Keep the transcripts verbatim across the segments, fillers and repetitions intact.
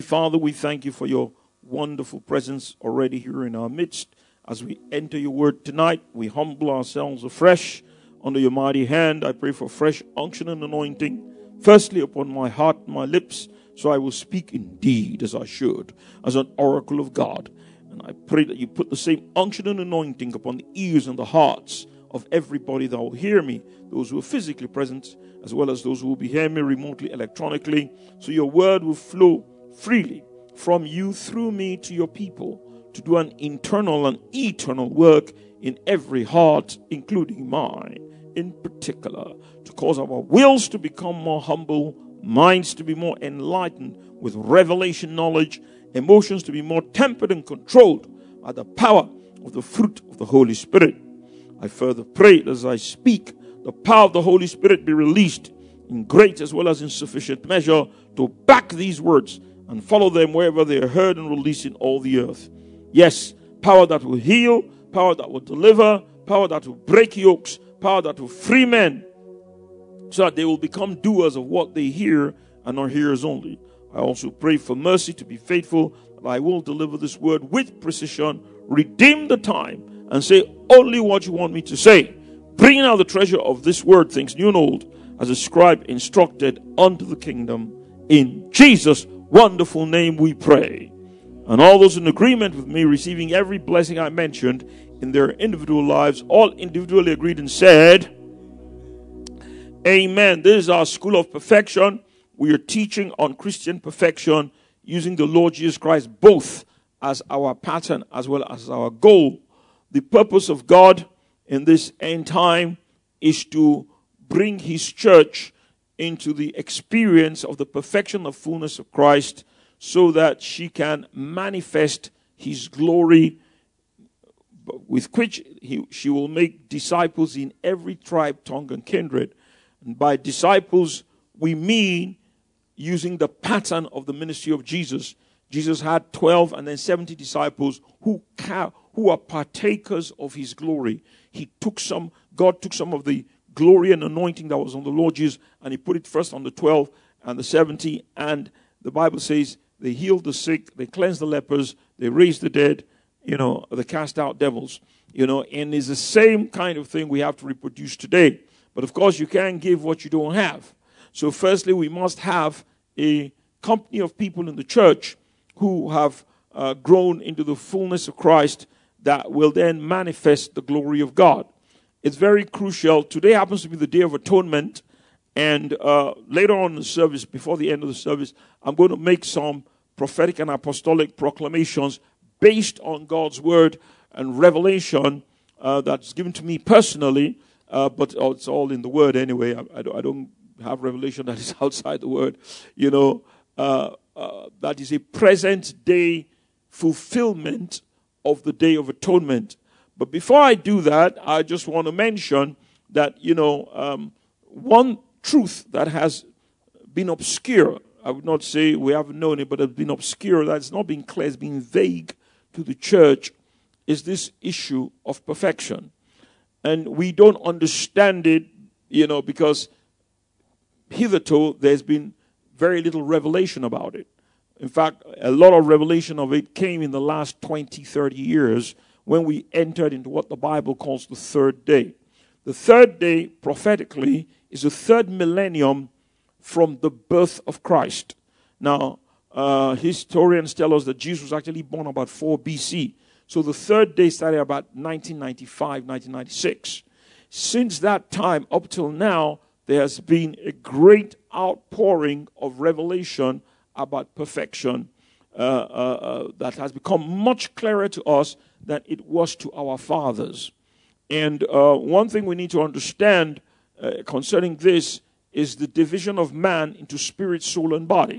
Father, we thank you for your wonderful presence already here in our midst. As we enter your word tonight, we humble ourselves afresh under your mighty hand. I pray for fresh unction and anointing, firstly upon my heart and my lips, so I will speak indeed as I should, as an oracle of God. And I pray that you put the same unction and anointing upon the ears and the hearts of everybody that will hear me, those who are physically present, as well as those who will be hearing me remotely, electronically, so your word will flow freely from you through me to your people to do an internal and eternal work in every heart, including mine, in particular, to cause our wills to become more humble, minds to be more enlightened with revelation knowledge, emotions to be more tempered and controlled by the power of the fruit of the Holy Spirit. I further pray as I speak, the power of the Holy Spirit be released in great as well as in sufficient measure to back these words and follow them wherever they are heard and released in all the earth. Yes, power that will heal, power that will deliver, power that will break yokes, power that will free men, so that they will become doers of what they hear and not hearers only. I also pray for mercy to be faithful, that I will deliver this word with precision, redeem the time, and say only what you want me to say, bringing out the treasure of this word, things new and old, as a scribe instructed unto the kingdom. In Jesus' wonderful name we pray. And all those in agreement with me receiving every blessing I mentioned in their individual lives, all individually agreed and said, Amen. This is our school of perfection. We are teaching on Christian perfection using the Lord Jesus Christ both as our pattern as well as our goal. The purpose of God in this end time is to bring his church into the experience of the perfection of fullness of Christ, so that she can manifest his glory, with which he, she will make disciples in every tribe, tongue, and kindred. And by disciples, we mean using the pattern of the ministry of Jesus. Jesus had twelve and then seventy disciples who ca- who are partakers of his glory. He took some, God took some of the glory and anointing that was on the Lord Jesus, and he put it first on the twelve and the seventy. And the Bible says they healed the sick, they cleansed the lepers, they raised the dead, you know, they cast out devils, you know, and it's the same kind of thing we have to reproduce today. But of course, you can't give what you don't have. So firstly, we must have a company of people in the church who have uh, grown into the fullness of Christ that will then manifest the glory of God. It's very crucial. Today happens to be the Day of Atonement. And uh, later on in the service, before the end of the service, I'm going to make some prophetic and apostolic proclamations based on God's word and revelation uh, that's given to me personally. Uh, but oh, it's all in the word anyway. I, I, don't, I don't have revelation that is outside the word. You know, uh, uh, that is a present day fulfillment of the Day of Atonement. But before I do that, I just want to mention that, you know, um, one truth that has been obscure, I would not say we haven't known it, but has been obscure, that's not been clear, it's been vague to the church, is this issue of perfection. And we don't understand it, you know, because hitherto there's been very little revelation about it. In fact, a lot of revelation of it came in the last twenty, thirty years when we entered into what the Bible calls the third day. The third day, prophetically, is the third millennium from the birth of Christ. Now, uh, historians tell us that Jesus was actually born about four B C. So the third day started about nineteen ninety-five, nineteen ninety-six. Since that time up till now, there has been a great outpouring of revelation about perfection uh, uh, uh, that has become much clearer to us than it was to our fathers. And uh, one thing we need to understand uh, concerning this is the division of man into spirit, soul, and body.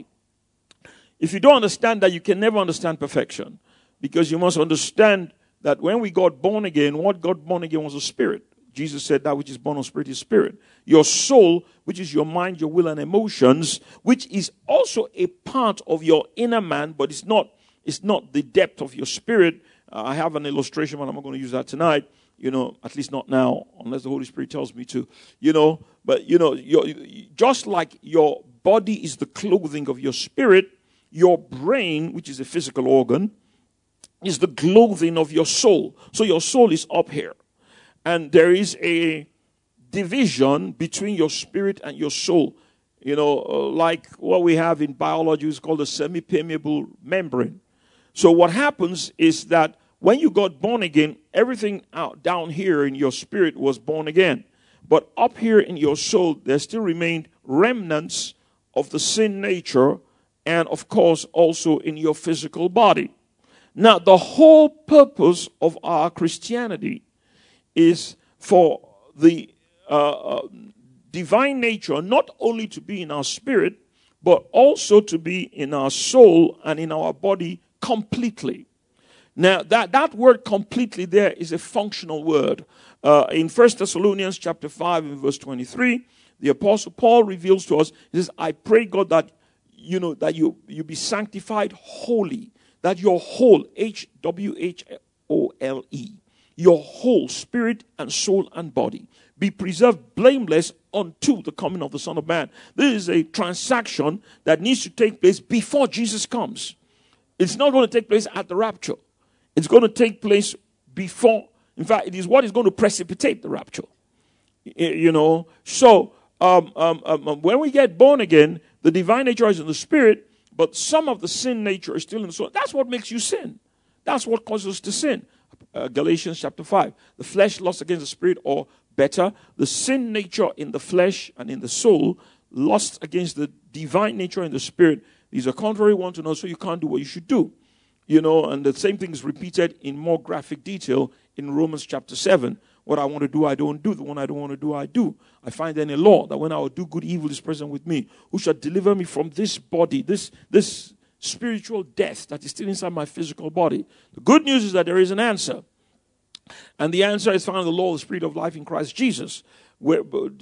If you don't understand that, you can never understand perfection. Because you must understand that when we got born again, what got born again was a spirit. Jesus said that which is born of spirit is spirit. Your soul, which is your mind, your will, and emotions, which is also a part of your inner man, but it's not, it's not the depth of your spirit. Uh, I have an illustration, but I'm not going to use that tonight. You know, at least not now, unless the Holy Spirit tells me to. You know, but you know, you're, just like your body is the clothing of your spirit, Your brain, which is a physical organ, is the clothing of your soul. So your soul is up here. And there is a division between your spirit and your soul. You know, uh, like what we have in biology is called a semi-permeable membrane. So what happens is that when you got born again, everything out down here in your spirit was born again. But up here in your soul, there still remained remnants of the sin nature, and of course also in your physical body. Now, the whole purpose of our Christianity is for the uh, uh, divine nature not only to be in our spirit, but also to be in our soul and in our body completely. Now, that, that word completely there is a functional word. Uh, in First Thessalonians chapter five and verse twenty-three, the Apostle Paul reveals to us, he says, I pray God that, you know, that you, you be sanctified wholly, that your whole, H W H O L E, your whole spirit and soul and body be preserved blameless unto the coming of the Son of Man. This is a transaction that needs to take place before Jesus comes. It's not going to take place at the rapture. It's going to take place before. In fact, it is what is going to precipitate the rapture. You know, so um, um, um, when we get born again, the divine nature is in the spirit, but some of the sin nature is still in the soul. That's what makes you sin. That's what causes us to sin. Uh, Galatians chapter five. The flesh lusts against the spirit, or better, the sin nature in the flesh and in the soul lusts against the divine nature in the spirit. These are contrary one to another, so you can't do what you should do. You know, and the same thing is repeated in more graphic detail in Romans chapter seven. What I want to do, I don't do. The one I don't want to do, I do. I find then a law that when I will do good, evil is present with me. Who shall deliver me from this body, this, this spiritual death that is still inside my physical body? The good news is that there is an answer. And the answer is found in the law of the Spirit of life in Christ Jesus, where,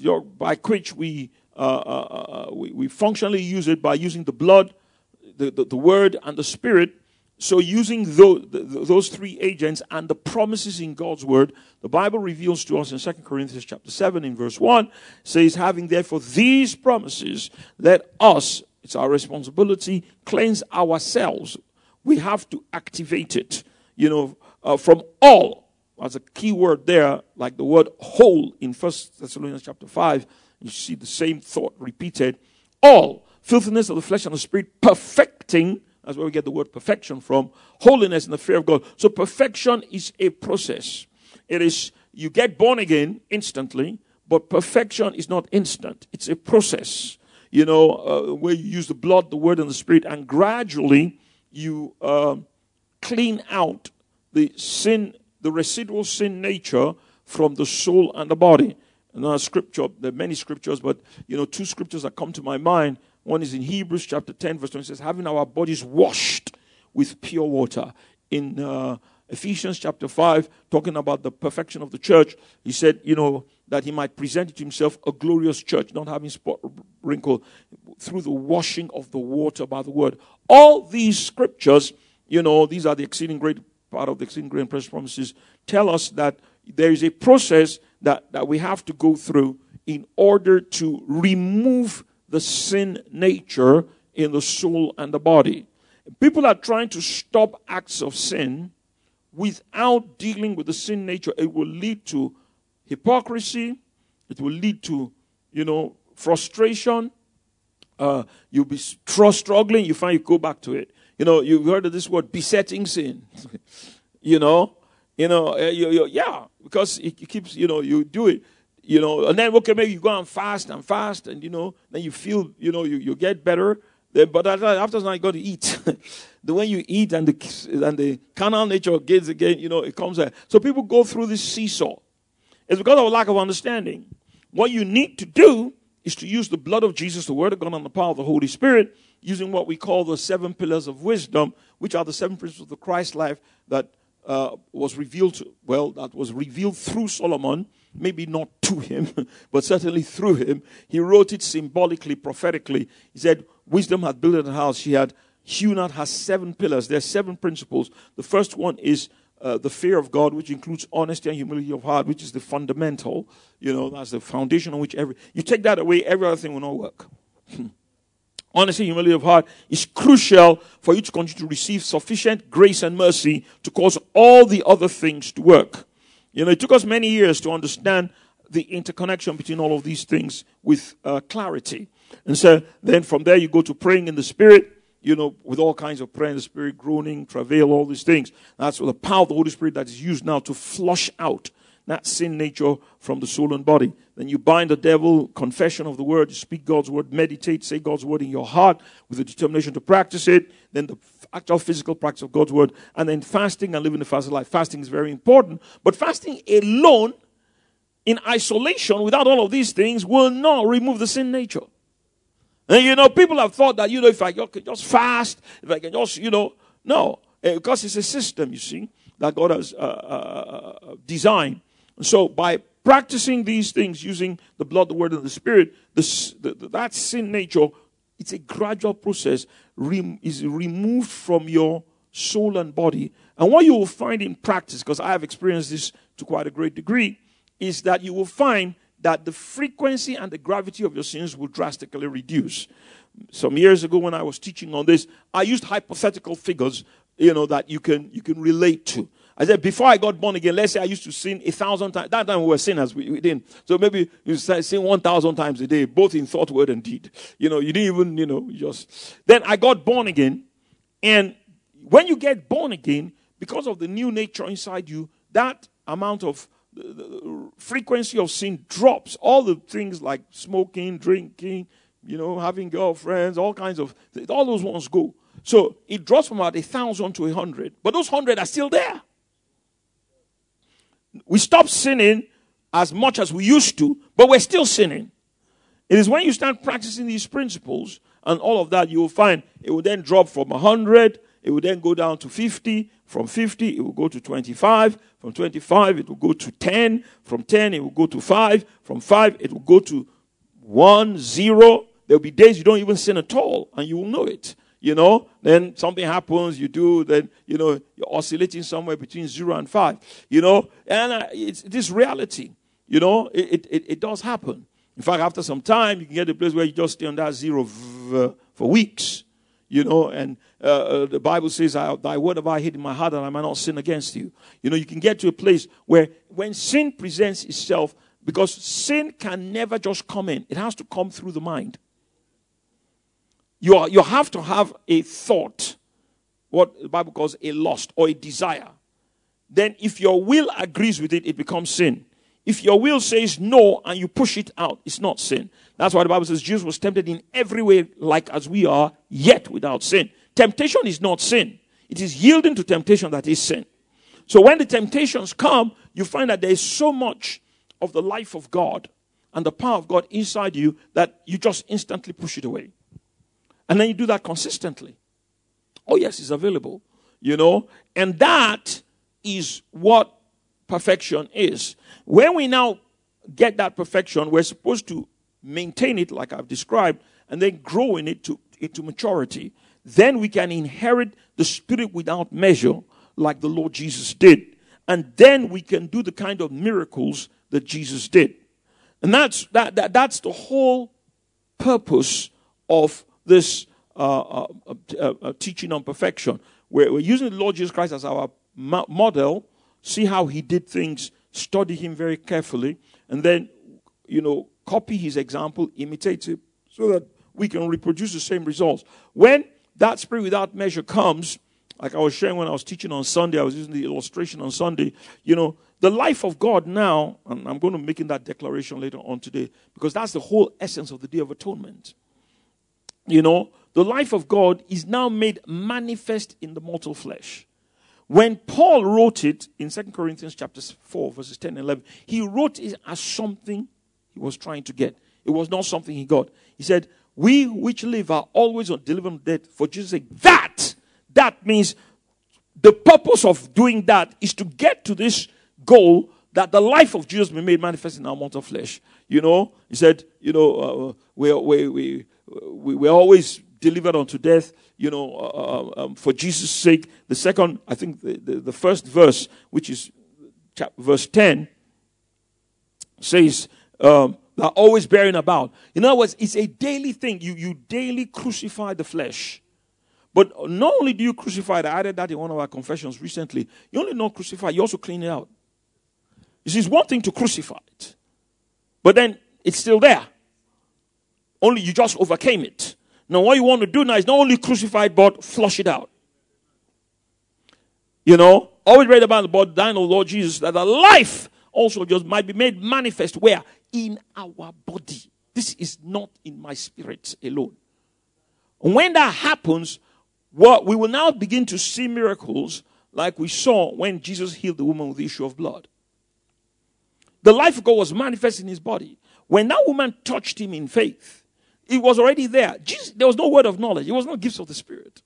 by which we, uh, uh, we, we functionally use it by using the blood, the, the, the word, and the spirit. So using those, those three agents and the promises in God's word, the Bible reveals to us in Second Corinthians chapter seven in verse one, says, having therefore these promises, let us, it's our responsibility, cleanse ourselves. We have to activate it, you know, uh, from all. That's a key word there, like the word whole in First Thessalonians chapter five. You see the same thought repeated. All filthiness of the flesh and the spirit, perfecting. That's where we get the word perfection from. Holiness in the fear of God. So perfection is a process. It is, you get born again instantly, but perfection is not instant. It's a process. You know, uh, where you use the blood, the word, and the spirit, and gradually you uh, clean out the sin, the residual sin nature from the soul and the body. Another scripture, there are many scriptures, but, you know, two scriptures that come to my mind. One is in Hebrews chapter ten, verse twenty, it says, having our bodies washed with pure water. In uh, Ephesians chapter five, talking about the perfection of the church, he said, you know, that he might present it to himself a glorious church, not having spot or wrinkle, through the washing of the water by the word. All these scriptures, you know, these are the exceeding great part of the exceeding great and precious promises, tell us that there is a process that, that we have to go through in order to remove the sin nature in the soul and the body. People are trying to stop acts of sin without dealing with the sin nature. It will lead to hypocrisy. It will lead to, you know, frustration. Uh, you'll be struggling. You find you go back to it. You know, you've heard of this word, besetting sin. you know, you know, uh, you, you, yeah, because it, it keeps, you know, you do it. You know, and then, okay, maybe you go and fast and fast, and, you know, then you feel, you know, you, you get better. Then, but after that, you got to eat. The way you eat and the and the carnal nature gets again, you know, it comes out. So people go through this seesaw. It's because of a lack of understanding. What you need to do is to use the blood of Jesus, the word of God, and the power of the Holy Spirit, using what we call the seven pillars of wisdom, which are the seven principles of the Christ life that uh, was revealed, to, well, that was revealed through Solomon. Maybe not to him, but certainly through him. He wrote it symbolically, prophetically. He said, wisdom hath built a house. She had hewn out has seven pillars. There are seven principles. The first one is uh, the fear of God, which includes honesty and humility of heart, which is the fundamental. You know, that's the foundation on which every... You take that away, every other thing will not work. Honesty, humility of heart is crucial for you to continue to receive sufficient grace and mercy to cause all the other things to work. You know, it took us many years to understand the interconnection between all of these things with uh, clarity. And so then from there you go to praying in the Spirit, you know, with all kinds of prayer in the Spirit, groaning, travail, all these things. That's the power of the Holy Spirit that is used now to flush out that sin nature from the soul and body. Then you bind the devil, confession of the word, you speak God's word, meditate, say God's word in your heart with the determination to practice it. Then the actual physical practice of God's word. And then fasting and living the fasted life. Fasting is very important. But fasting alone, in isolation, without all of these things, will not remove the sin nature. And you know, people have thought that, you know, if I can just fast, if I can just, you know, no. Because it's a system, you see, that God has uh, uh, designed. So by practicing these things using the blood, the word, and the Spirit, the, the, that sin nature, it's a gradual process, rem, is removed from your soul and body. And what you will find in practice, because I have experienced this to quite a great degree, is that you will find that the frequency and the gravity of your sins will drastically reduce. Some years ago when I was teaching on this, I used hypothetical figures, you know, that you can you can relate to. I said, before I got born again, let's say I used to sin a thousand times. That time we were sinners, we, we didn't. So maybe you sin one thousand times a day, both in thought, word, and deed. You know, you didn't even, you know, you just. Then I got born again. And when you get born again, because of the new nature inside you, that amount of the, the frequency of sin drops. All the things like smoking, drinking, you know, having girlfriends, all kinds of, all those ones go. So it drops from about a thousand to a hundred. But those hundred are still there. We stop sinning as much as we used to, but we're still sinning. It is when you start practicing these principles and all of that, you will find it will then drop from one hundred, it will then go down to fifty, from fifty, it will go to twenty-five, from twenty-five, it will go to ten, from ten, it will go to five, from five, it will go to one, zero. There will be days you don't even sin at all, and you will know it. You know, then something happens, you do, then, you know, you're oscillating somewhere between zero and five, you know, and uh, it's this reality, you know, it, it, it does happen. In fact, after some time, you can get to a place where you just stay on that zero v- for weeks, you know, and uh, uh, the Bible says, thy word have I hid in my heart that I might not sin against you. You know, you can get to a place where when sin presents itself, because sin can never just come in, it has to come through the mind. You, are, you have to have a thought, what the Bible calls a lust or a desire. Then if your will agrees with it, it becomes sin. If your will says no and you push it out, it's not sin. That's why the Bible says Jesus was tempted in every way like as we are, yet without sin. Temptation is not sin. It is yielding to temptation that is sin. So when the temptations come, you find that there is so much of the life of God and the power of God inside you that you just instantly push it away. And then you do that consistently. Oh, yes, it's available. You know, and that is what perfection is. When we now get that perfection, we're supposed to maintain it like I've described and then grow in it to into maturity. Then we can inherit the Spirit without measure like the Lord Jesus did. And then we can do the kind of miracles that Jesus did. And that's that, that that's the whole purpose of this uh, uh, uh, uh, teaching on perfection. We're, we're using the Lord Jesus Christ as our mo- model, see how he did things, study him very carefully, and then, you know, copy his example, imitate it, so that we can reproduce the same results. When that Spirit without measure comes, like I was sharing when I was teaching on Sunday, I was using the illustration on Sunday, you know, the life of God now, and I'm going to make that declaration later on today, because that's the whole essence of the Day of Atonement. You know, the life of God is now made manifest in the mortal flesh. When Paul wrote it in Second Corinthians chapter four, verses ten and eleven, he wrote it as something he was trying to get. It was not something he got. He said, we which live are always on delivered from death for Jesus' sake. That, that means the purpose of doing that is to get to this goal that the life of Jesus be made manifest in our mortal flesh. You know, he said, you know, uh, we, we, we, we, we're always delivered unto death, you know, uh, um, for Jesus' sake. The second, I think the, the, the first verse, which is chapter, verse ten, says, um, They're always bearing about. In other words, it's a daily thing. You, you daily crucify the flesh. But not only do you crucify it, I added that in one of our confessions recently. You only not crucify, you also clean it out. You see, it's one thing to crucify it. But then it's still there. Only you just overcame it. Now what you want to do now is not only crucify it, but flush it out. You know, always read about the dying of the Lord Jesus, that the life also just might be made manifest where? In our body. This is not in my spirit alone. And when that happens, what we will now begin to see miracles like we saw when Jesus healed the woman with the issue of blood. The life of God was manifest in his body. When that woman touched him in faith, it was already there. Jesus, there was no word of knowledge. It was no gifts of the Spirit.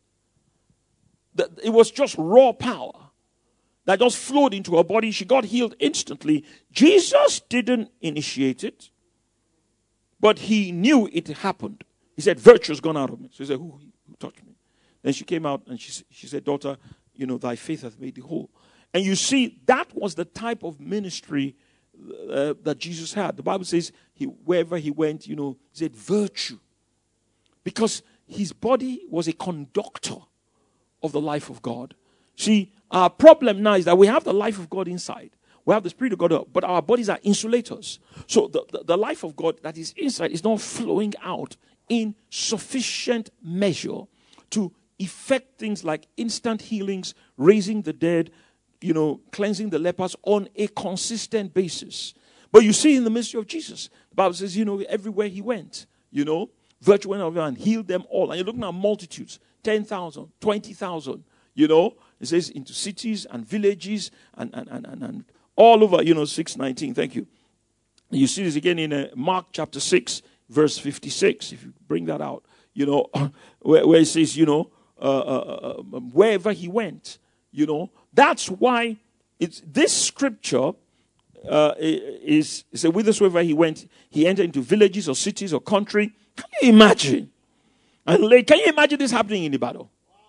It was just raw power that just flowed into her body. She got healed instantly. Jesus didn't initiate it, but he knew it happened. He said, virtue has gone out of me. So he said, who, who touched me? Then she came out and she, she said, daughter, you know, thy faith hath made thee whole. And you see, that was the type of ministry uh, that Jesus had. The Bible says, he, wherever he went, you know, he said virtue. Because his body was a conductor of the life of God. See, our problem now is that we have the life of God inside. We have the Spirit of God out, but our bodies are insulators. So the, the, the life of God that is inside is not flowing out in sufficient measure to effect things like instant healings, raising the dead, you know, cleansing the lepers on a consistent basis. But you see in the ministry of Jesus, the Bible says, you know, everywhere he went, you know, virtue went over and healed them all. And you're looking at multitudes, ten thousand, twenty thousand, you know. It says into cities and villages and, and, and, and, and all over, you know, six nineteen. Thank you. You see this again in uh, Mark chapter six, verse fifty-six, if you bring that out, you know, where, where it says, you know, uh, uh, uh, wherever he went, you know. That's why it's this scripture uh, is, is a whithersoever he went, he entered into villages or cities or country. Can you imagine? And like, can you imagine this happening in Ibadan?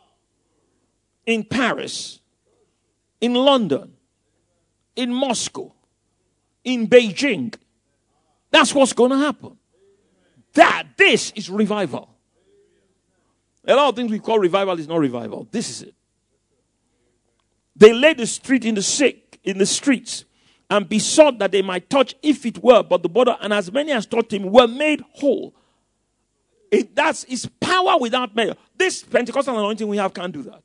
In Paris, in London, in Moscow, in Beijing. That's what's going to happen. That, this is revival. A lot of things we call revival is not revival. This is it. They laid the street in the sick, in the streets, and besought that they might touch if it were, but the border, and as many as touched him were made whole. It, that's its power without measure. This Pentecostal anointing we have can't do that.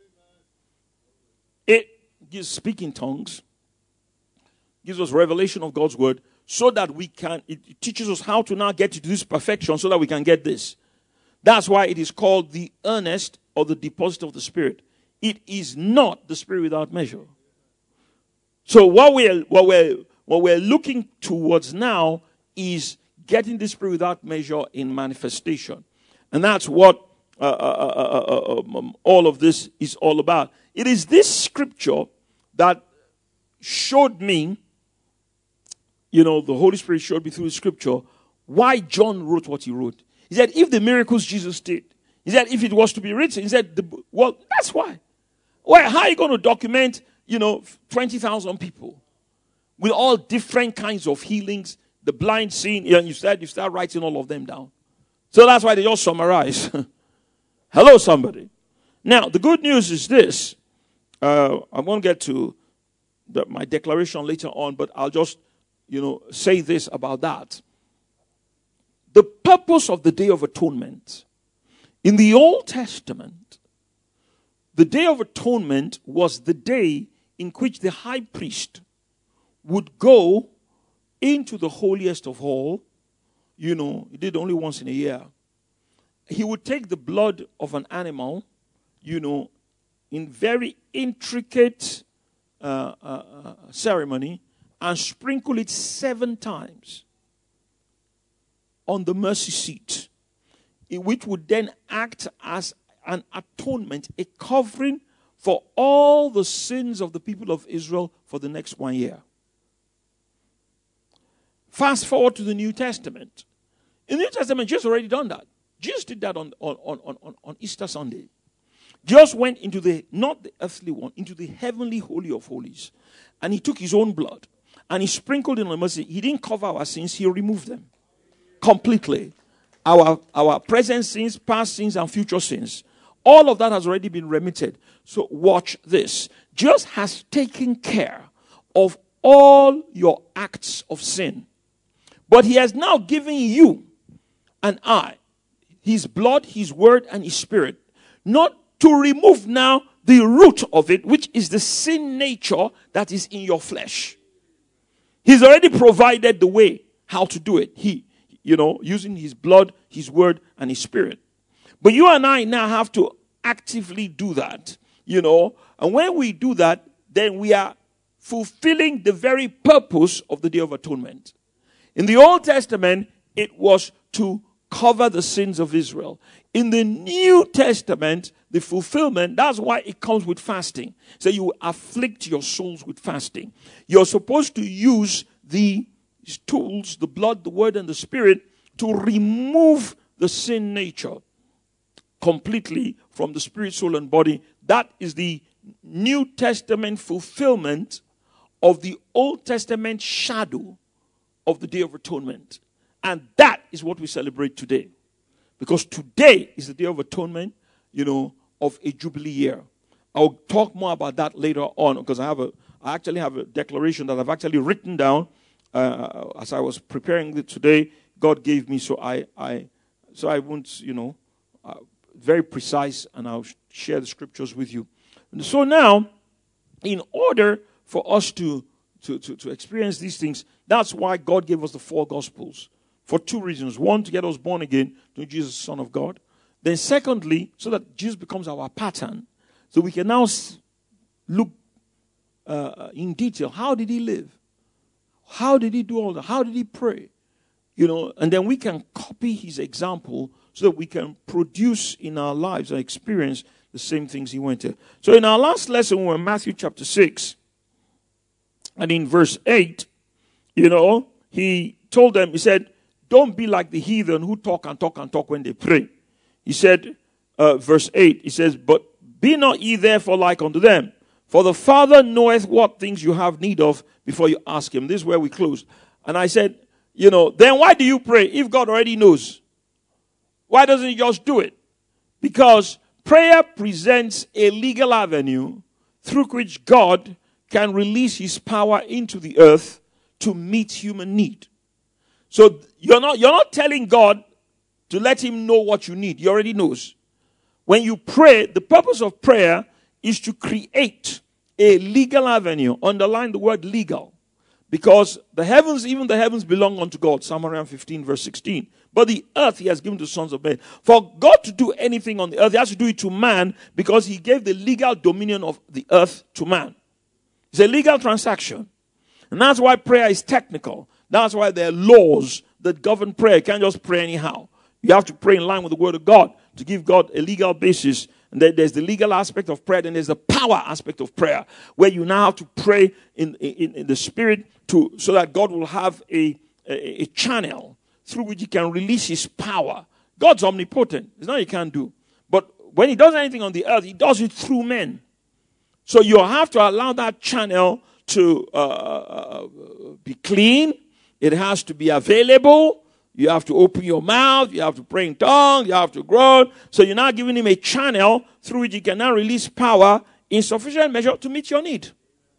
It gives speaking tongues, gives us revelation of God's word, so that we can, it, it teaches us how to now get to this perfection so that we can get this. That's why it is called the earnest or the deposit of the Spirit. It is not the Spirit without measure. So what we're, what we're, what we're looking towards now is getting the Spirit without measure in manifestation. And that's what uh, uh, uh, uh, um, all of this is all about. It is this scripture that showed me, you know, the Holy Spirit showed me through the scripture why John wrote what he wrote. He said, if the miracles Jesus did, he said, if it was to be written, he said, the, well, that's why. Well, how are you going to document, you know, twenty thousand people with all different kinds of healings, the blind seeing, and you start, you start writing all of them down. So that's why they just summarize. Hello, somebody. Now, the good news is this. Uh, I'm going to get to the, my declaration later on, but I'll just, you know, say this about that. The purpose of the Day of Atonement. In the Old Testament, the Day of Atonement was the day in which the high priest would go into the holiest of all. You know, he did only once in a year. He would take the blood of an animal, you know, in very intricate uh, uh, uh, ceremony, and sprinkle it seven times on the mercy seat, which would then act as an atonement, a covering for all the sins of the people of Israel for the next one year. Fast forward to the New Testament. In the New Testament, Jesus already done that. Jesus did that on, on, on, on, on Easter Sunday. Jesus went into the, not the earthly one, into the heavenly holy of holies. And he took his own blood. and he sprinkled in the mercy. He didn't cover our sins, he removed them completely. Our, our present sins, past sins, and future sins. All of that has already been remitted. So watch this. Jesus has taken care of all your acts of sin. But he has now given you and I his blood, his word, and his spirit. Not to remove now the root of it, which is the sin nature that is in your flesh. He's already provided the way how to do it. He, you know, using his blood, his word, and his spirit. But you and I now have to actively do that, you know. And when we do that, then we are fulfilling the very purpose of the Day of Atonement. In the Old Testament, it was to cover the sins of Israel. In the New Testament, the fulfillment, that's why it comes with fasting. So you afflict your souls with fasting. You're supposed to use the tools, the blood, the word, and the spirit, to remove the sin nature completely from the spirit, soul, and body. That is the New Testament fulfillment of the Old Testament shadow of the Day of Atonement. And that is what we celebrate today. Because today is the Day of Atonement, you know, of a Jubilee year. I'll talk more about that later on, because I have a, I actually have a declaration that I've actually written down uh, as I was preparing it today. God gave me, so I, I, so I won't, you know, uh, very precise, and I'll share the scriptures with you. And so now, in order for us to, to, to, to experience these things, that's why God gave us the four Gospels. For two reasons. One, to get us born again, to Jesus, the Son of God. Then secondly, so that Jesus becomes our pattern. So we can now look uh, in detail. How did he live? How did he do all that? How did he pray? You know, and then we can copy his example so that we can produce in our lives and experience the same things he went to. So in our last lesson, we were in Matthew chapter six. And in verse eight, you know, he told them, he said, don't be like the heathen who talk and talk and talk when they pray. He said, uh, verse eight, he says, but be not ye therefore like unto them. For the Father knoweth what things you have need of before you ask him. This is where we closed. And I said, you know, then why do you pray if God already knows? Why doesn't he just do it? Because prayer presents a legal avenue through which God can release his power into the earth to meet human need. So you're not, you're not telling God to let him know what you need. He already knows. When you pray, the purpose of prayer is to create a legal avenue. Underline the word legal. Because the heavens, even the heavens belong unto God. Psalm one fifteen verse sixteen. But the earth he has given to sons of men. For God to do anything on the earth, he has to do it to man because he gave the legal dominion of the earth to man. It's a legal transaction. And that's why prayer is technical. That's why there are laws that govern prayer. You can't just pray anyhow. You have to pray in line with the word of God to give God a legal basis. And then there's the legal aspect of prayer. Then there's the power aspect of prayer, where you now have to pray in, in, in the spirit to so that God will have a, a, a channel through which he can release his power. God's omnipotent. There's nothing he can't do. But when he does anything on the earth, he does it through men. So you have to allow that channel to uh, be clean. It has to be available. You have to open your mouth. You have to pray in tongues. You have to groan. So you're now giving him a channel through which he can now release power in sufficient measure to meet your need.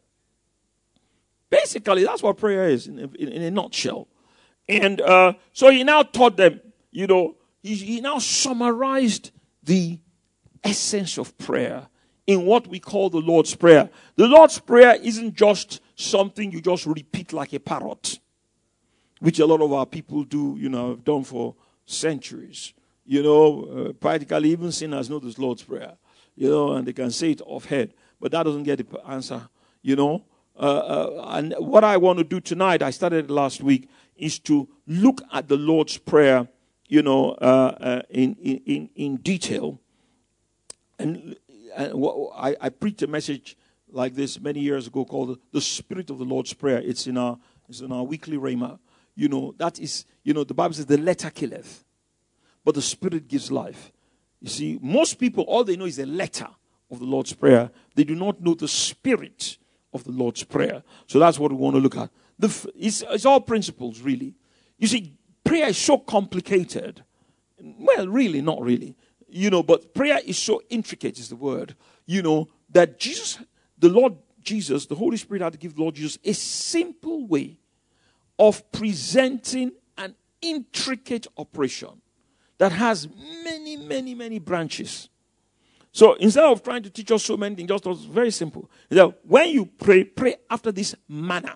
Basically, that's what prayer is in a, in, in a nutshell. And uh, so he now taught them, you know, he, he now summarized the essence of prayer in what we call the Lord's Prayer. The Lord's Prayer isn't just something you just repeat like a parrot, which a lot of our people do, you know, have done for centuries. You know, uh, practically even sinners know this Lord's Prayer, you know, and they can say it off head. But that doesn't get the answer, you know. Uh, uh, and what I want to do tonight, I started last week, is to look at the Lord's Prayer, you know, uh, uh, in, in, in detail. And, and what, I, I preached a message like this many years ago called The Spirit of the Lord's Prayer. It's in our, it's in our weekly Rhema. You know, that is, you know, the Bible says the letter killeth, but the Spirit gives life. You see, most people, all they know is the letter of the Lord's Prayer. They do not know the spirit of the Lord's Prayer. So that's what we want to look at. The, it's, it's all principles, really. You see, prayer is so complicated. Well, really, not really. You know, but prayer is so intricate, is the word. You know, that Jesus, the Lord Jesus, the Holy Spirit had to give the Lord Jesus a simple way of presenting an intricate operation that has many, many, many branches. So instead of trying to teach us so many things, just was very simple. That when you pray, pray after this manner.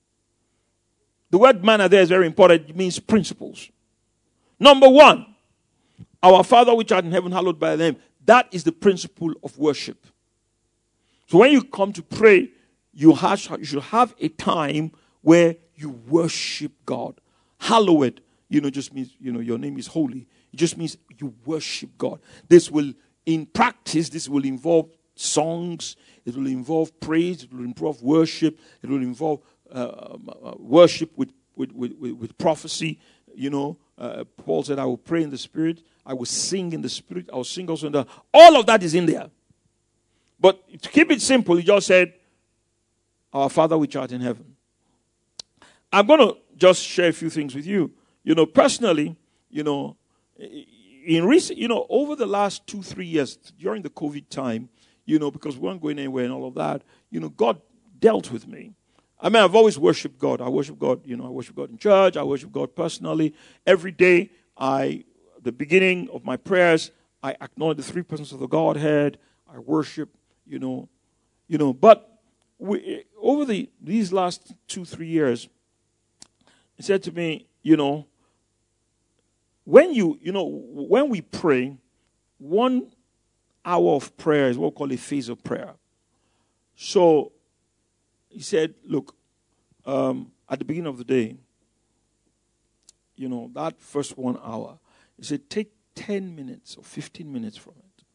The word manner there is very important. It means principles. Number one, our Father which art in heaven, hallowed be thy name. That is the principle of worship. So when you come to pray, you, have, you should have a time where you worship God. Hallowed, you know, just means, you know, your name is holy. It just means you worship God. This will, in practice, this will involve songs. It will involve praise. It will involve worship. It will involve uh, uh, worship with, with, with, with prophecy. You know, uh, Paul said, I will pray in the Spirit. I will sing in the Spirit. I will sing also in the... All of that is in there. But to keep it simple, he just said, our Father which art in heaven. I'm going to just share a few things with you. You know, personally, you know, in recent, you know, over the last two, three years, during the COVID time, you know, because we weren't going anywhere and all of that, you know, God dealt with me. I mean, I've always worshipped God. I worship God, you know, I worship God in church. I worship God personally. Every day, I, the beginning of my prayers, I acknowledge the three persons of the Godhead. I worship, you know, you know, but we, over the these last two, three years, he said to me, you know, when you, you know, when we pray, one hour of prayer is what we call a phase of prayer. So he said, look, um, at the beginning of the day, you know, that first one hour, he said, take ten minutes or fifteen minutes from it.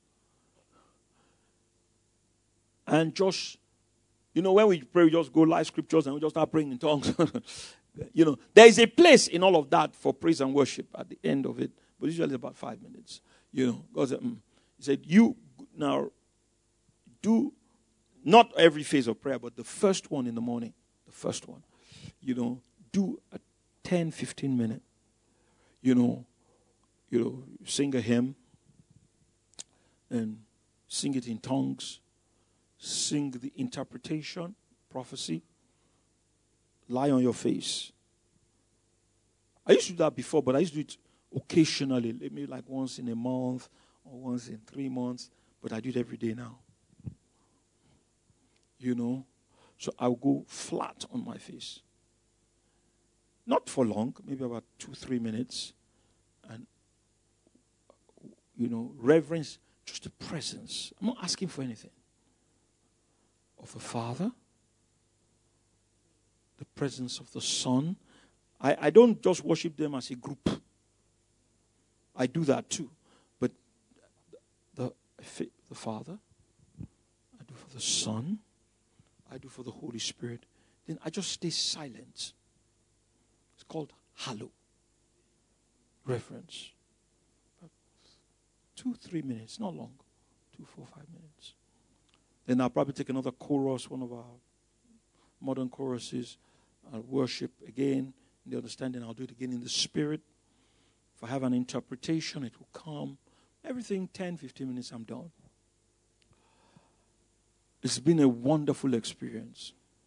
And just, you know, when we pray, we just go live scriptures and we just start praying in tongues. You know, there is a place in all of that for praise and worship at the end of it, but usually about five minutes. You know, God said, mm. He said, you now do not every phase of prayer, but the first one in the morning, the first one, you know, do a ten, fifteen minute, you know, you know, sing a hymn and sing it in tongues, sing the interpretation, prophecy. Lie on your face. I used to do that before, but I used to do it occasionally, maybe like once in a month or once in three months, but I do it every day now. You know? So I'll go flat on my face. Not for long, maybe about two, three minutes. And, you know, reverence, just the presence. I'm not asking for anything. Of a Father. The presence of the Son. I, I don't just worship them as a group. I do that too. But the, the Father, I do for the Son, I do for the Holy Spirit. Then I just stay silent. It's called hallow. Reverence. About two, three minutes, not long. Two, four, five minutes. Then I'll probably take another chorus, one of our modern choruses. I'll worship again in the understanding. I'll do it again in the Spirit. If I have an interpretation, it will come. Everything, ten, fifteen minutes, I'm done. It's been a wonderful experience.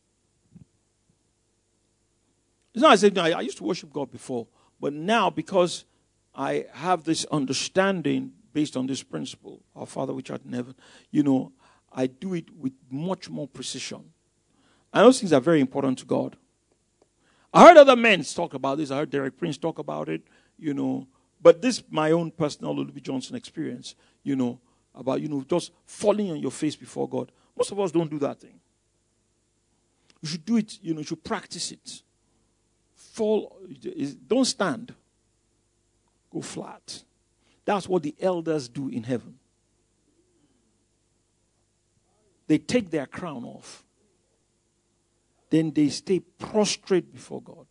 It's not as if I used to worship God before, but now because I have this understanding based on this principle, our Father which art in heaven, you know, I do it with much more precision. And those things are very important to God. I heard other men talk about this. I heard Derek Prince talk about it, you know. But this my own personal Ludwig Johnson experience, you know, about, you know, just falling on your face before God. Most of us don't do that thing. You should do it, you know, you should practice it. Fall, don't stand. Go flat. That's what the elders do in heaven. They take their crown off. Then they stay prostrate before God.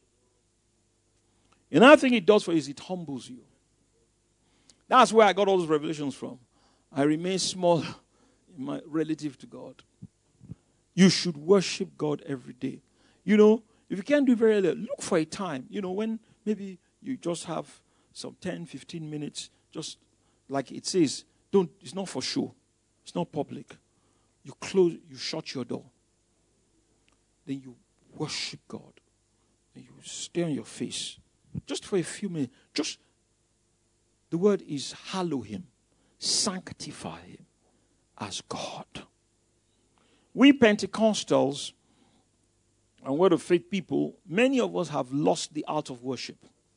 Another thing it does for you is it humbles you. That's where I got all those revelations from. I remain small in my relative to God. You should worship God every day. you know, if you can't do it very early, look for a time, you know, when maybe you just have some ten, fifteen minutes, just like it says, don't, it's not for show. It's not public. You close, you shut your door. Then you worship God. And you stay on your face. Just for a few minutes. Just, the word is hallow him. Sanctify him as God. We Pentecostals and Word of Faith people, many of us have lost the art of worship.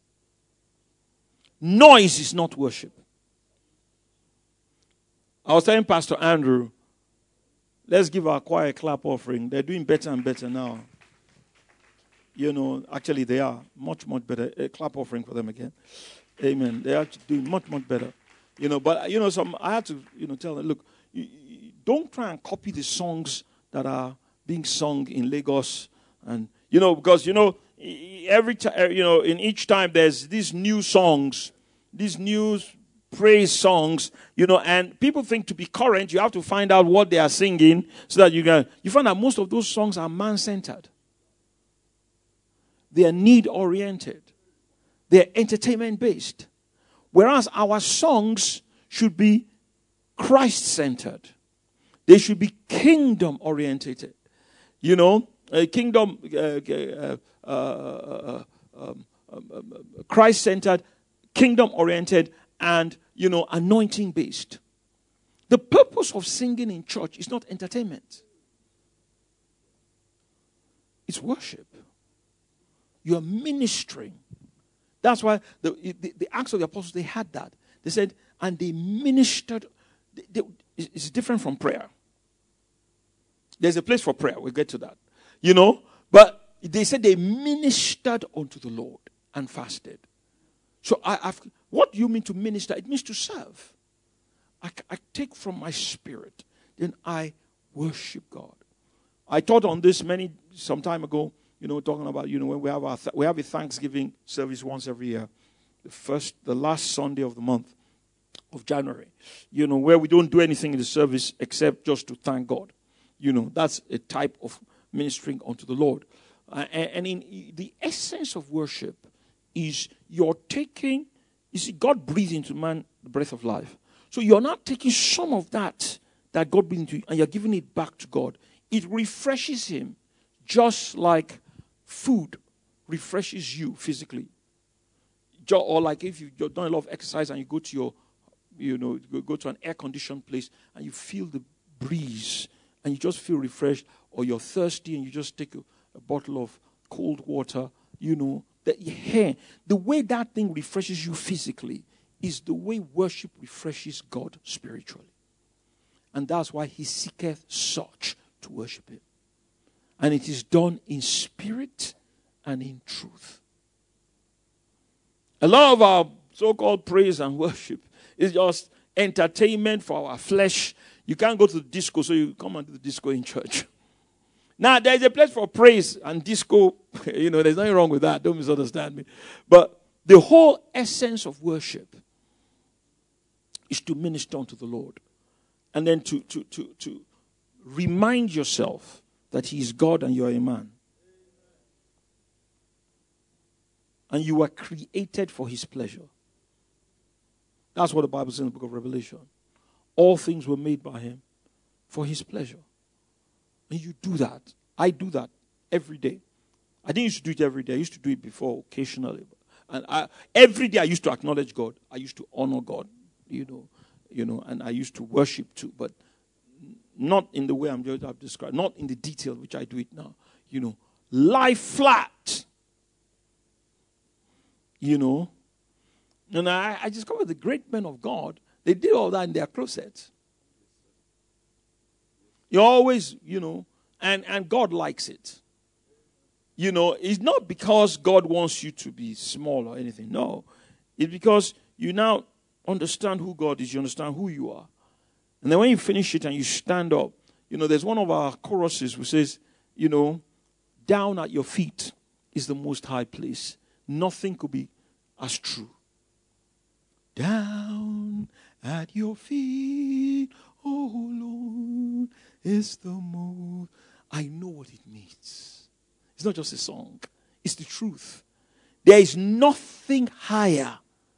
Noise is not worship. I was telling Pastor Andrew, let's give our choir a clap offering. They're doing better and better now. You know, actually they are much, much better. A clap offering for them again. Amen. They are doing much, much better. You know, but, you know, some I had to, you know, tell them, look, you, you don't try and copy the songs that are being sung in Lagos. And, you know, because, you know, every time, you know, in each time there's these new songs, these new praise songs, you know, and people think to be current, you have to find out what they are singing so that you can, you find that most of those songs are man-centered. They are need-oriented. They are entertainment-based. Whereas our songs should be Christ-centered. They should be kingdom-oriented. You know, uh, kingdom, uh, uh, uh, uh, um, um, Christ-centered, kingdom-oriented, and, you know, anointing-based. The purpose of singing in church is not entertainment. It's worship. You are ministering. That's why the, the, the Acts of the Apostles, they had that. They said, and they ministered. They, they, it's different from prayer. There's a place for prayer. We'll get to that. You know, but they said they ministered unto the Lord and fasted. So I, I've, what do you mean to minister? It means to serve. I, I take from my spirit, then I worship God. I taught on this many, some time ago, you know, talking about, you know, when we have our, th- we have a Thanksgiving service once every year. The first, the last Sunday of the month of January. You know, where we don't do anything in the service except just to thank God. You know, that's a type of ministering unto the Lord. Uh, and, and in the essence of worship is you're taking, you see, God breathed into man the breath of life. So you're not taking some of that that God breathed into you and you're giving it back to God. It refreshes him just like food refreshes you physically. Or like if you've done a lot of exercise and you go to your, you know, go to an air-conditioned place and you feel the breeze and you just feel refreshed, or you're thirsty and you just take a, a bottle of cold water, you know, the, yeah, the way that thing refreshes you physically is the way worship refreshes God spiritually. And that's why he seeketh such to worship him. And it is done in spirit and in truth. A lot of our so-called praise and worship is just entertainment for our flesh. You can't go to the disco, so you come and do the disco in church. Now, there's a place for praise and disco. You know, there's nothing wrong with that. Don't misunderstand me. But the whole essence of worship is to minister unto the Lord. And then to, to, to, to remind yourself that he is God and you are a man. And you were created for his pleasure. That's what the Bible says in the book of Revelation. All things were made by him for his pleasure. And you do that. I do that every day. I didn't used to do it every day. I used to do it before, occasionally. And I, every day I used to acknowledge God. I used to honor God, you know, you know, and I used to worship too, but not in the way I'm just I've described, not in the detail which I do it now. You know, lie flat. You know, and I, I discovered the great men of God, they did all that in their closet. You always, you know, and, and God likes it. You know, it's not because God wants you to be small or anything. No. It's because you now understand who God is. You understand who you are. And then when you finish it and you stand up, you know, there's one of our choruses which says, you know, down at your feet is the most high place. Nothing could be as true. Down at your feet, oh Lord, is the most. I know what it means. It's It's not just a song. It's the truth. There is nothing higher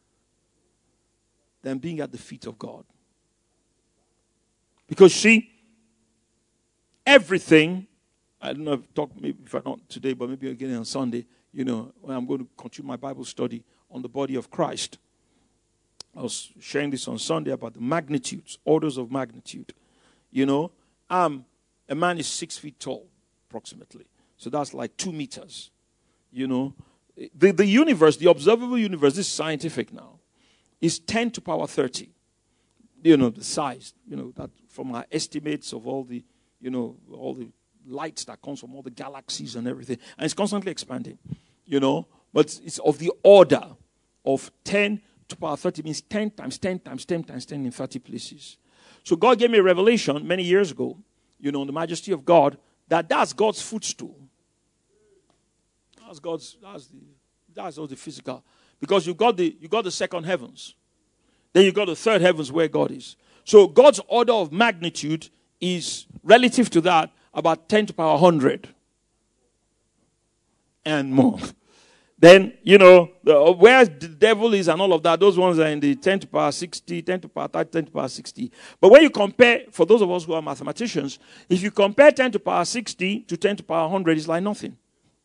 than being at the feet of God. Because see, everything, I don't know if, talk, maybe if I not today, but maybe again on Sunday, you know, when I'm going to continue my Bible study on the body of Christ. I was sharing this on Sunday about the magnitudes, orders of magnitude. You know, um, a man is six feet tall, approximately. So that's like two meters. You know, the, the universe, the observable universe, this is scientific now, is ten to power thirty. You know, the size, you know, that from our estimates of all the, you know, all the lights that comes from all the galaxies and everything. And it's constantly expanding, you know. But it's of the order of ten to power thirty, means ten times ten times ten times ten in thirty places. So God gave me a revelation many years ago, you know, on the majesty of God, that that's God's footstool. That's God's, that's the, that's all the physical. Because you got the, you got the second heavens. Then you got the third heavens where God is. So God's order of magnitude is relative to that about ten to power one hundred. And more. Then, you know, the, where the devil is and all of that, those ones are in the ten to power sixty, ten to power thirty, ten to power sixty. But when you compare, for those of us who are mathematicians, if you compare ten to power sixty to ten to power one hundred, it's like nothing.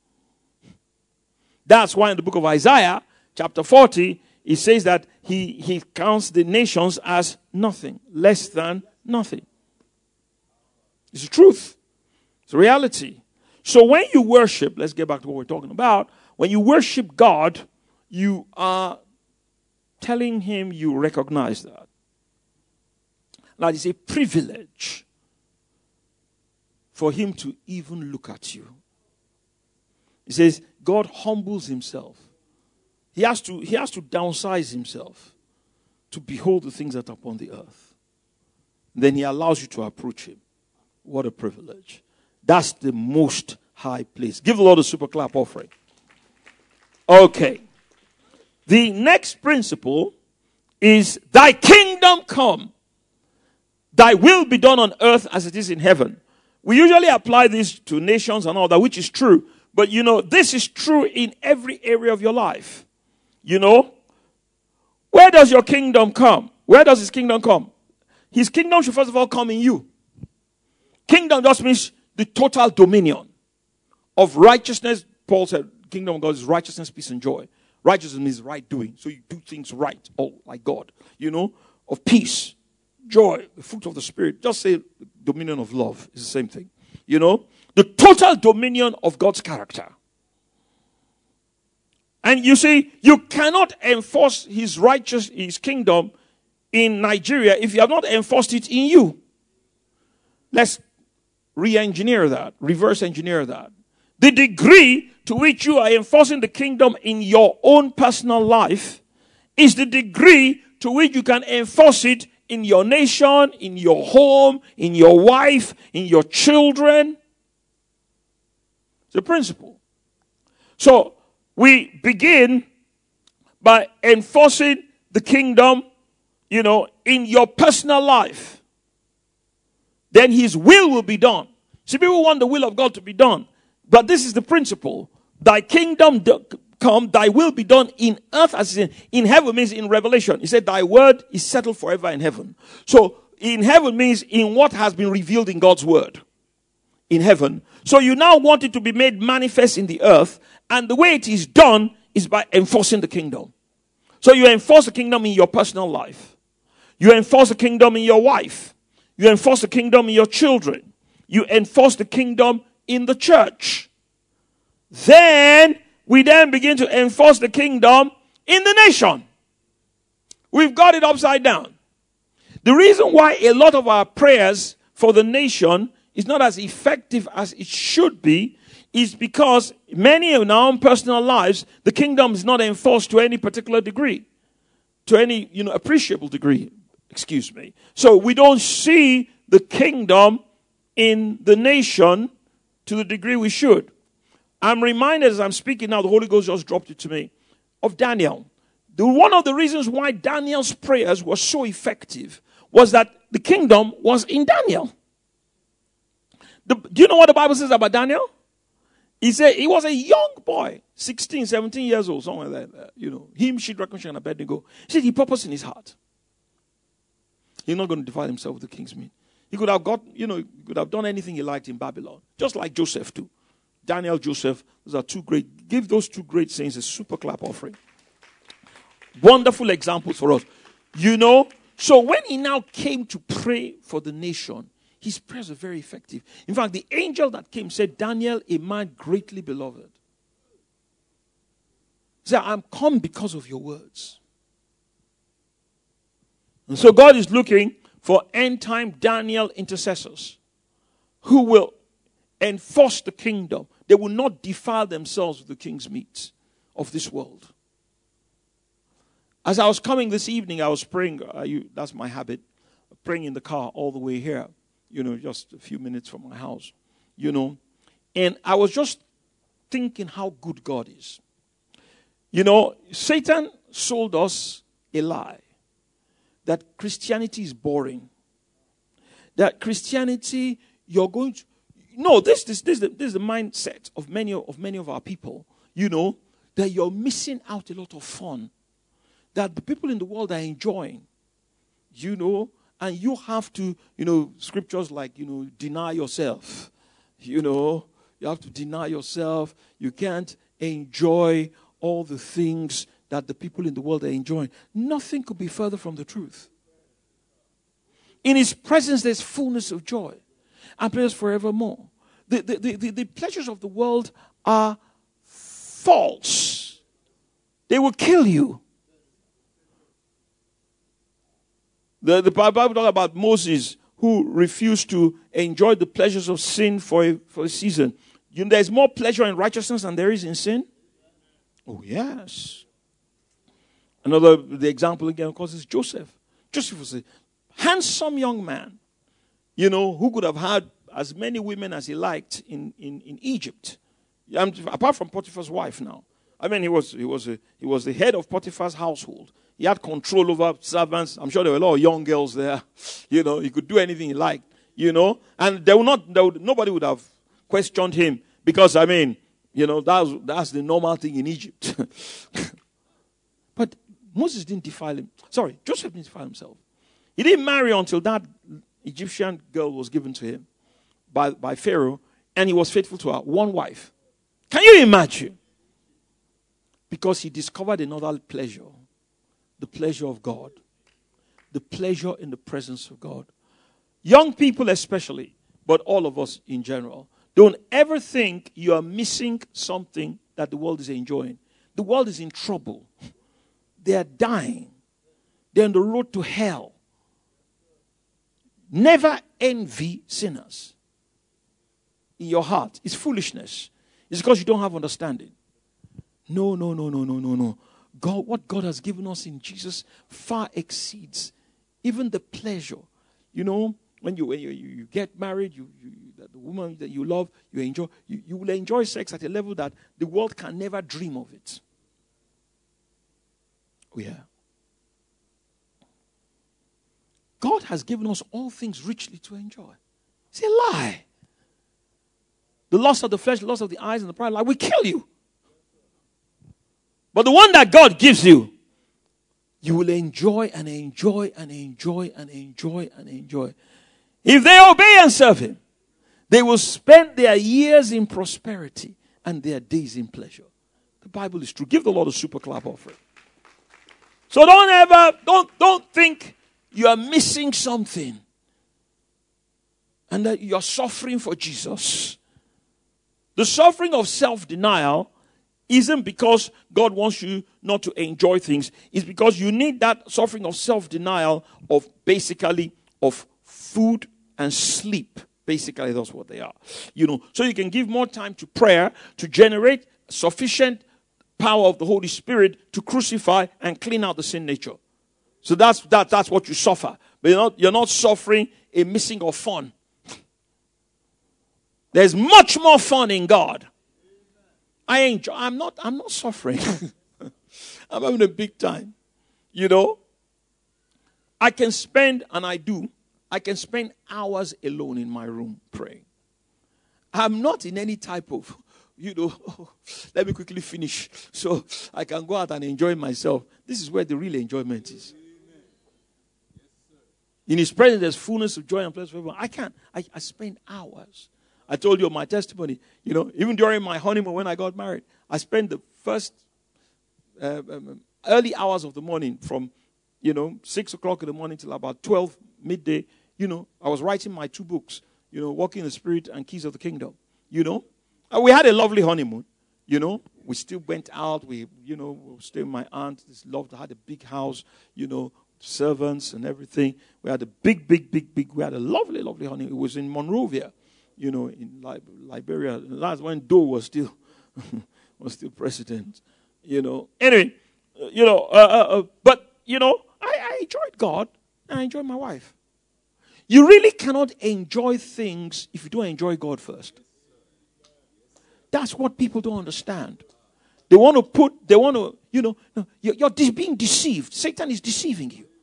That's why in the book of Isaiah, chapter forty, it says that he, he counts the nations as nothing, less than nothing. It's the truth. It's a reality. So when you worship, let's get back to what we're talking about. When you worship God, you are telling him you recognize that. Now, it's a privilege for him to even look at you. He says, God humbles himself. He has to, he has to downsize himself to behold the things that are upon the earth. Then he allows you to approach him. What a privilege. That's the most high place. Give the Lord a super clap offering. Okay. The next principle is thy kingdom come. Thy will be done on earth as it is in heaven. We usually apply this to nations and all that, which is true. But you know, this is true in every area of your life. You know, where does your kingdom come? Where does his kingdom come? His kingdom should first of all come in you. Kingdom just means the total dominion of righteousness. Paul said, kingdom of God is righteousness, peace, and joy. Righteousness means right doing. So you do things right, oh, like God. You know, of peace, joy, the fruit of the Spirit. Just say dominion of love. It's the same thing. You know, the total dominion of God's character. And you see, you cannot enforce his righteous, his kingdom in Nigeria if you have not enforced it in you. Let's re-engineer that, reverse engineer that. The degree to which you are enforcing the kingdom in your own personal life is the degree to which you can enforce it in your nation, in your home, in your wife, in your children. It's a principle. So, we begin by enforcing the kingdom, you know, in your personal life. Then his will will be done. See, people want the will of God to be done. But this is the principle. Thy kingdom do- come, thy will be done in earth as in, in heaven means in Revelation. He said, thy word is settled forever in heaven. So, in heaven means in what has been revealed in God's word. In heaven. So you now want it to be made manifest in the earth. And the way it is done is by enforcing the kingdom. So you enforce the kingdom in your personal life. You enforce the kingdom in your wife. You enforce the kingdom in your children. You enforce the kingdom in the church. Then we then begin to enforce the kingdom in the nation. We've got it upside down. The reason why a lot of our prayers for the nation is not as effective as it should be is because many in our own personal lives, the kingdom is not enforced to any particular degree, to any, you know, appreciable degree, excuse me. So we don't see the kingdom in the nation to the degree we should. I'm reminded as I'm speaking now, the Holy Ghost just dropped it to me, of Daniel. The, one of the reasons why Daniel's prayers were so effective was that the kingdom was in Daniel. The, do you know what the Bible says about Daniel? He said he was a young boy, sixteen, seventeen years old, somewhere like that. You know, him, Shadrach, Meshach, and Abednego. He said he purposed in his heart. He's not going to defile himself with the king's meat. He could have got, you know, he could have done anything he liked in Babylon. Just like Joseph too. Daniel, Joseph, those are two great, give those two great saints a super clap offering. Wonderful examples for us. You know, so when he now came to pray for the nation, his prayers were very effective. In fact, the angel that came said, Daniel, a man greatly beloved. He said, I'm come because of your words. And so God is looking for end-time Daniel intercessors who will enforce the kingdom. They will not defile themselves with the king's meat of this world. As I was coming this evening, I was praying. Uh, you, that's my habit, praying in the car all the way here. You know, just a few minutes from my house. You know, and I was just thinking how good God is. You know, Satan sold us a lie that Christianity is boring. That Christianity, you're going to... No, this, this, this, this is the mindset of many of many of our people, you know, that you're missing out a lot of fun. That the people in the world are enjoying, you know, and you have to, you know, scriptures like, you know, deny yourself. You know, you have to deny yourself. You can't enjoy all the things that the people in the world are enjoying. Nothing could be further from the truth. In his presence, there's fullness of joy and pleasures forevermore. The, the, the, the, the pleasures of the world are false. They will kill you. The, the Bible talks about Moses who refused to enjoy the pleasures of sin for a, for a season. You know, there's more pleasure in righteousness than there is in sin. Oh, yes. Another, the example again, of course, is Joseph. Joseph was a handsome young man, you know, who could have had as many women as he liked in, in, in Egypt. Um, apart from Potiphar's wife now. I mean, he was he was a, he was the head of Potiphar's household. He had control over servants. I'm sure there were a lot of young girls there. You know, he could do anything he liked, you know. And they would not, they would, nobody would have questioned him because, I mean, you know, that's, that's the normal thing in Egypt. But Moses didn't defile him. Sorry, Joseph didn't defile himself. He didn't marry until that Egyptian girl was given to him by, by Pharaoh, and he was faithful to her, one wife. Can you imagine? Because he discovered another pleasure, the pleasure of God, the pleasure in the presence of God. Young people especially, but all of us in general, don't ever think you are missing something that the world is enjoying. The world is in trouble. They are dying. They're on the road to hell. Never envy sinners in your heart. It's foolishness. It's because you don't have understanding. No, no, no, no, no, no, no. God, what God has given us in Jesus far exceeds even the pleasure. You know, when you when you, you get married, you, you the woman that you love, you enjoy, you, you will enjoy sex at a level that the world can never dream of it. Oh, yeah. God has given us all things richly to enjoy. It's a lie. The lust of the flesh, the lust of the eyes, and the pride of life will kill you. But the one that God gives you, you will enjoy and enjoy and enjoy and enjoy and enjoy. If they obey and serve Him, they will spend their years in prosperity and their days in pleasure. The Bible is true. Give the Lord a super clap offering. So don't ever, don't, don't think you are missing something and that you are suffering for Jesus. The suffering of self-denial isn't because God wants you not to enjoy things. It's because you need that suffering of self-denial of basically of food and sleep. Basically, that's what they are. You know, so you can give more time to prayer to generate sufficient power of the Holy Spirit to crucify and clean out the sin nature. So that's that, that's what you suffer. But you're not, you're not suffering a missing of fun. There's much more fun in God. I enjoy, I'm not, I'm not suffering. I'm having a big time. You know, I can spend, and I do, I can spend hours alone in my room praying. I'm not in any type of, you know, oh, let me quickly finish so I can go out and enjoy myself. This is where the real enjoyment is. In His presence, there's fullness of joy and pleasure forever. I can't. I, I spend hours. I told you my testimony. You know, even during my honeymoon when I got married, I spent the first uh, um, early hours of the morning from, you know, six o'clock in the morning till about twelve midday. You know, I was writing my two books. You know, Walking in the Spirit and Keys of the Kingdom. You know, and we had a lovely honeymoon. You know, we still went out. We, you know, we stayed with my aunt. This loved had a big house. You know, servants and everything. We had a big, big, big, big. We had a lovely, lovely honeymoon. It was in Monrovia. You know, in Liberia. That's when Doe was still was still president. You know. Anyway, you know, uh, uh, uh, but you know, I, I enjoyed God and I enjoyed my wife. You really cannot enjoy things if you don't enjoy God first. That's what people don't understand. They want to put, they want to, you know, no, you're, you're de- being deceived. Satan is deceiving you.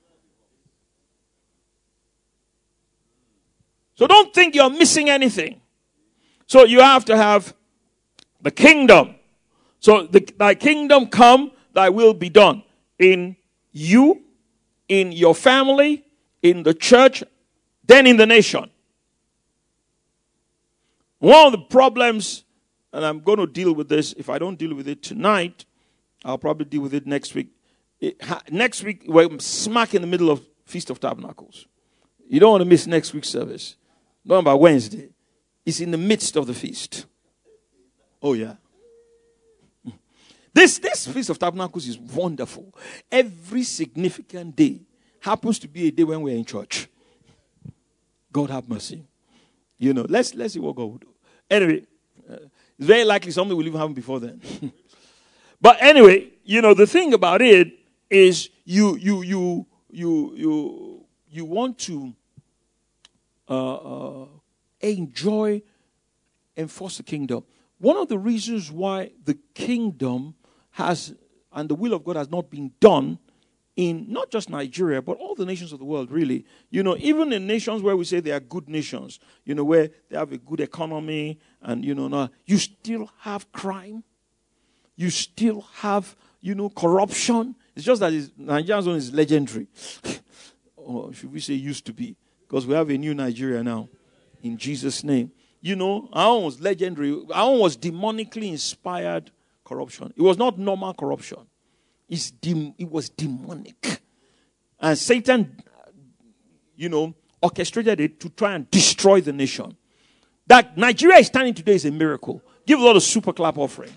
So don't think you're missing anything. So you have to have the kingdom. So the, thy kingdom come, thy will be done. In you, in your family, in the church, then in the nation. One of the problems, and I'm going to deal with this, if I don't deal with it tonight, I'll probably deal with it next week. It, ha, next week, we're smack in the middle of Feast of Tabernacles. You don't want to miss next week's service. Not about Wednesday. It's in the midst of the feast. Oh, yeah. This, this Feast of Tabernacles is wonderful. Every significant day happens to be a day when we're in church. God have mercy. You know, let's let's see what God will do. Anyway, uh, it's very likely something will even happen before then. But anyway, you know, the thing about it is you you you you you you want to uh, uh, enjoy, enforce the kingdom. One of the reasons why the kingdom has and the will of God has not been done in not just Nigeria, but all the nations of the world, really. You know, even in nations where we say they are good nations, you know, where they have a good economy and, you know, now you still have crime. You still have, you know, corruption. It's just that it's, Nigeria's one is legendary. Or should we say used to be? Because we have a new Nigeria now. In Jesus' name. You know, our own was legendary. Our own was demonically inspired corruption. It was not normal corruption. It's dem- it was demonic. And Satan, you know, orchestrated it to try and destroy the nation. That Nigeria is standing today is a miracle. Give a lot of super clap offering.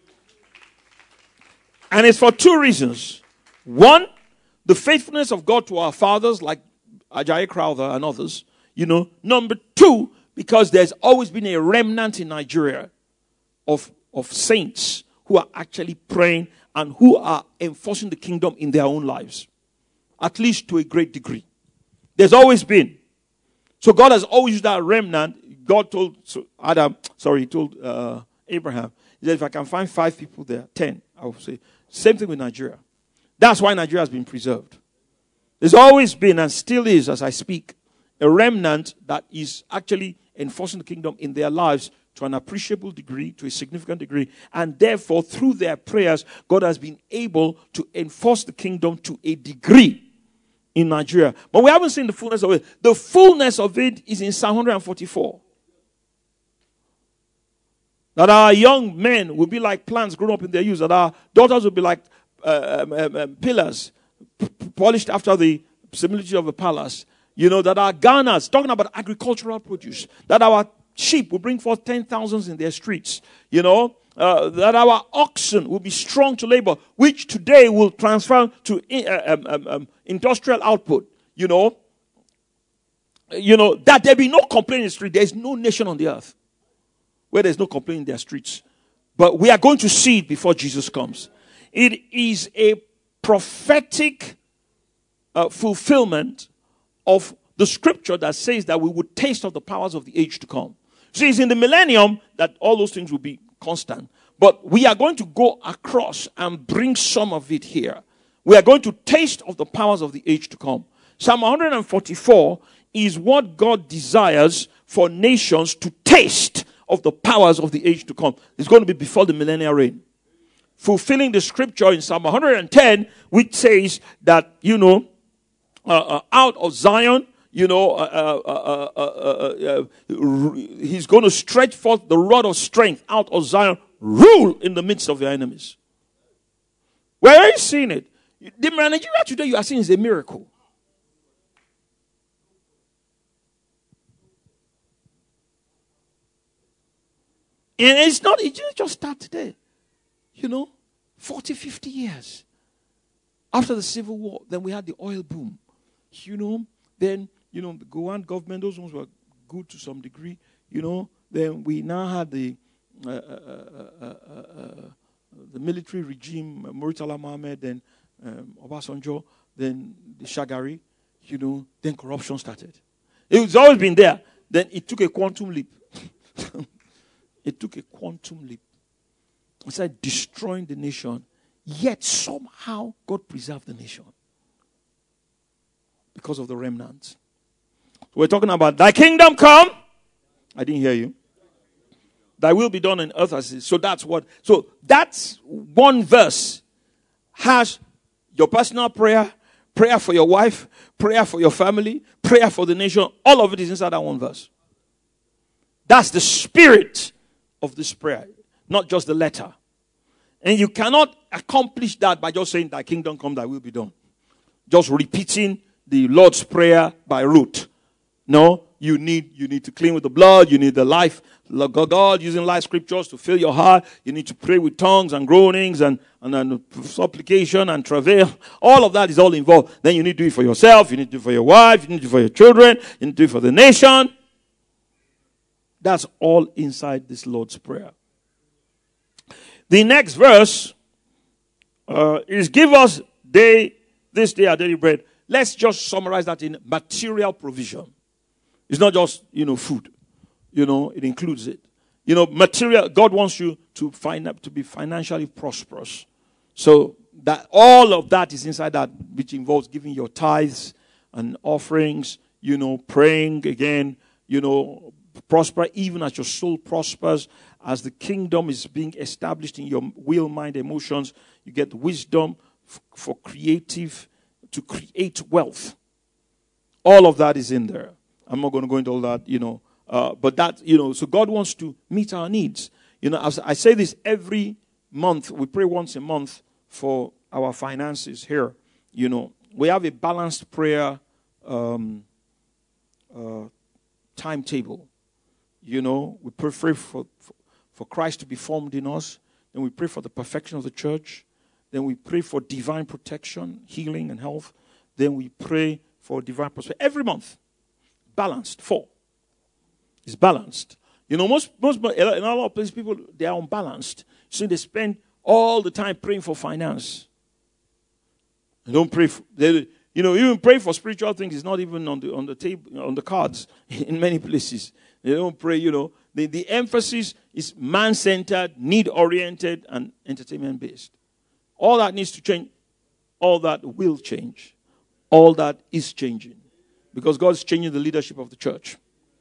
And it's for two reasons. One, the faithfulness of God to our fathers like Ajayi Crowther and others. You know. Number two, because there's always been a remnant in Nigeria of, of saints who are actually praying and who are enforcing the kingdom in their own lives. At least to a great degree. There's always been. So God has always used that remnant. God told Adam, sorry, he told uh, Abraham, he said, if I can find five people there, ten, I will say. Same thing with Nigeria. That's why Nigeria has been preserved. There's always been and still is, as I speak, a remnant that is actually enforcing the kingdom in their lives to an appreciable degree, to a significant degree. And therefore, through their prayers, God has been able to enforce the kingdom to a degree in Nigeria. But we haven't seen the fullness of it. The fullness of it is in Psalm one forty-four. That our young men will be like plants grown up in their youth. That our daughters will be like uh, um, um, um, pillars p- polished after the similitude of a palace. You know, that our garners, talking about agricultural produce, that our sheep will bring forth ten thousands in their streets. You know, uh, that our oxen will be strong to labor, which today will transfer to uh, um, um, um, industrial output. You know, you know, that there be no complaint in the street. There is no nation on the earth where there is no complaint in their streets. But we are going to see it before Jesus comes. It is a prophetic uh, fulfillment of the scripture that says that we would taste of the powers of the age to come. See, it's in the millennium that all those things will be constant. But we are going to go across and bring some of it here. We are going to taste of the powers of the age to come. Psalm one forty-four is what God desires for nations to taste of the powers of the age to come. It's going to be before the millennial reign. Fulfilling the scripture in Psalm one hundred ten, which says that, you know, uh, uh, out of Zion, you know, uh, uh, uh, uh, uh, uh, he's going to stretch forth the rod of strength out of Zion, rule in the midst of your enemies. Where are you seeing it? The Nigeria today you are seeing is a miracle. And it's not, it didn't just start today. You know, forty, fifty years. After the Civil War, then we had the oil boom. You know, then, you know, the Gowon government, those ones were good to some degree. You know, then we now had the uh, uh, uh, uh, uh, the military regime, Murtala Mohammed, then um, Obasanjo, then the Shagari, you know, then corruption started. It's always been there. Then it took a quantum leap. It took a quantum leap. It started destroying the nation. Yet somehow God preserved the nation. Because of the remnants. We're talking about thy kingdom come. I didn't hear you. Thy will be done on earth as it is. So that's what. So that's one verse. Has your personal prayer, prayer for your wife, prayer for your family, prayer for the nation. All of it is inside that one verse. That's the spirit of this prayer, not just the letter. And you cannot accomplish that by just saying, thy kingdom come, thy will be done. Just repeating the Lord's Prayer by rote. No, you need you need to clean with the blood. You need the life. God using life scriptures to fill your heart. You need to pray with tongues and groanings and, and, and supplication and travail. All of that is all involved. Then you need to do it for yourself. You need to do it for your wife. You need to do it for your children. You need to do it for the nation. That's all inside this Lord's Prayer. The next verse uh, is give us day, this day our daily bread. Let's just summarize that in material provision. It's not just, you know, food. You know, it includes it. You know, material, God wants you to find up to be financially prosperous. So that all of that is inside that, which involves giving your tithes and offerings, you know, praying again, you know, prosper even as your soul prospers, as the kingdom is being established in your will, mind, emotions. You get wisdom f- for creative, to create wealth. All of that is in there. I'm not going to go into all that, you know. Uh, but that, you know, so God wants to meet our needs. You know, as I say this every month, we pray once a month for our finances here. You know, we have a balanced prayer um, uh, timetable. You know, we pray for, for, for Christ to be formed in us. Then we pray for the perfection of the church. Then we pray for divine protection, healing, and health. Then we pray for divine prosperity. Every month. Balanced. Four. It's balanced. You know, most, most in a lot of places, people, they are unbalanced. So they spend all the time praying for finance. They don't pray for, they, you know, even pray for spiritual things is not even on the on the table, on the cards in many places. They don't pray, you know. The, the emphasis is man-centered, need-oriented, and entertainment-based. All that needs to change. All that will change. All that is changing. Because God's changing the leadership of the church.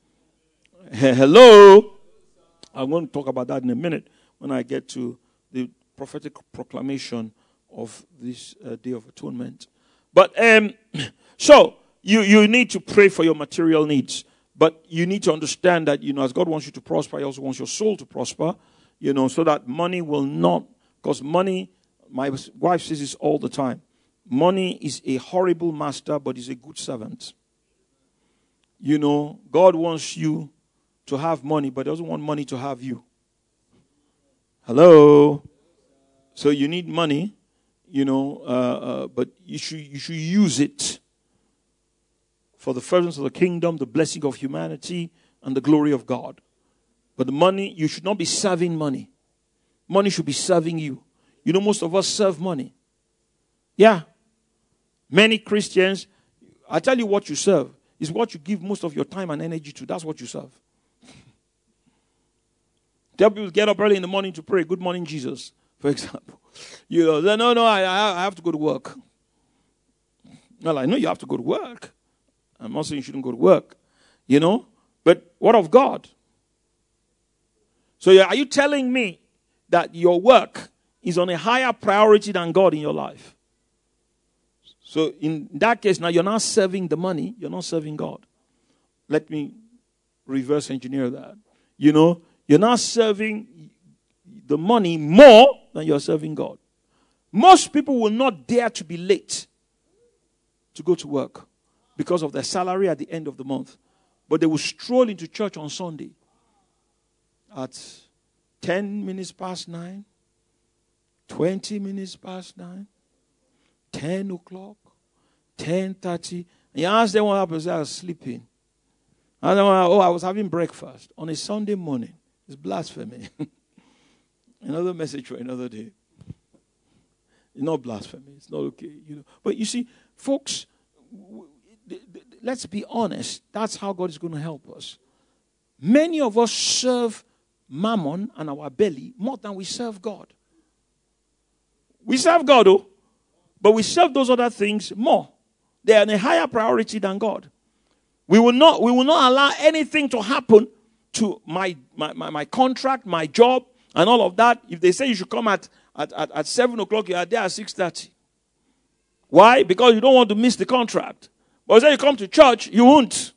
Hello? I'm going to talk about that in a minute when I get to the prophetic proclamation of this uh, Day of Atonement. But, um, so, you, you need to pray for your material needs. But you need to understand that, you know, as God wants you to prosper, He also wants your soul to prosper, you know, so that money will not, because money, my wife says this all the time, money is a horrible master, but is a good servant. You know, God wants you to have money, but doesn't want money to have you. Hello? So you need money, you know, uh, uh, but you should you should use it for the furtherance of the kingdom, the blessing of humanity, and the glory of God. But the money, you should not be serving money. Money should be serving you. You know, most of us serve money. Yeah. Many Christians, I tell you what you serve is what you give most of your time and energy to. That's what you serve. Tell people get up early in the morning to pray. Good morning, Jesus, for example. You know, no, no, I, I have to go to work. Well, I know you have to go to work. I'm not saying you shouldn't go to work, you know. But what of God? So are you telling me that your work is on a higher priority than God in your life? So in that case, now you're not serving the money, you're not serving God. Let me reverse engineer that. You know, you're not serving the money more than you're serving God. Most people will not dare to be late to go to work because of their salary at the end of the month. But they will stroll into church on Sunday at ten minutes past nine, twenty minutes past nine, ten o'clock, ten thirty. And you ask them what happens, they are sleeping. And then, oh, I was having breakfast on a Sunday morning. It's blasphemy. Another message for another day. It's not blasphemy. It's not okay. You know. But you see, folks, let's be honest. That's how God is going to help us. Many of us serve mammon and our belly more than we serve God. We serve God, though, but we serve those other things more. They are a higher priority than God. We will not, we will not allow anything to happen to my, my, my, my contract, my job, and all of that. If they say you should come at, at, at, at seven o'clock, you are there at six thirty. Why? Because you don't want to miss the contract. But when you come to church, you won't.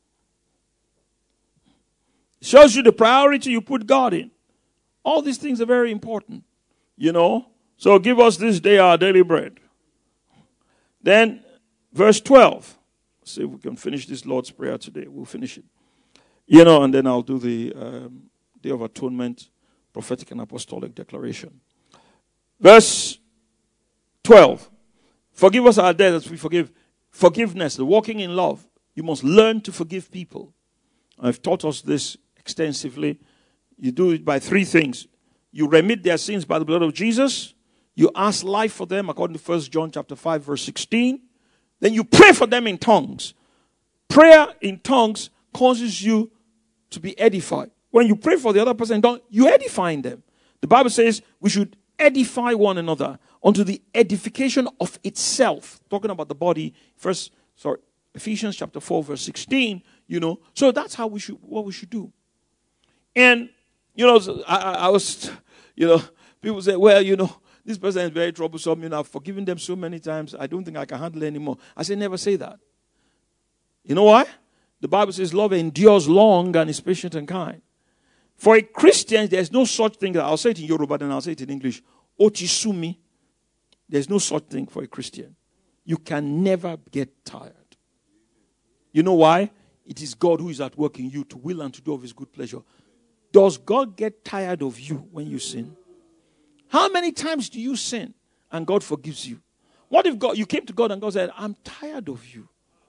It shows you the priority you put God in. All these things are very important, you know. So give us this day our daily bread. Then, verse twelve. See if we can finish this Lord's Prayer today. We'll finish it. You know, and then I'll do the um, Day of Atonement, prophetic and apostolic declaration. Verse twelve. Forgive us our debts as we forgive. Forgiveness, the walking in love. You must learn to forgive people. I've taught us this extensively. You do it by three things. You remit their sins by the blood of Jesus. You ask life for them according to First John chapter five, verse sixteen. Then you pray for them in tongues. Prayer in tongues causes you to be edified. When you pray for the other person in tongues, you're edifying them. The Bible says we should edify one another unto the edification of itself. Talking about the body, first, sorry, Ephesians chapter four, verse sixteen, you know. So that's how we should, what we should do. And, you know, I, I was, you know, people say, well, you know, this person is very troublesome. You know, I've forgiven them so many times. I don't think I can handle it anymore. I say, never say that. You know why? The Bible says love endures long and is patient and kind. For a Christian, there's no such thing. I'll say it in Yoruba, then I'll say it in English. Otisumi. There's no such thing for a Christian. You can never get tired. You know why? It is God who is at work in you to will and to do of his good pleasure. Does God get tired of you when you sin? How many times do you sin and God forgives you? What if God, you came to God and God said, I'm tired of you?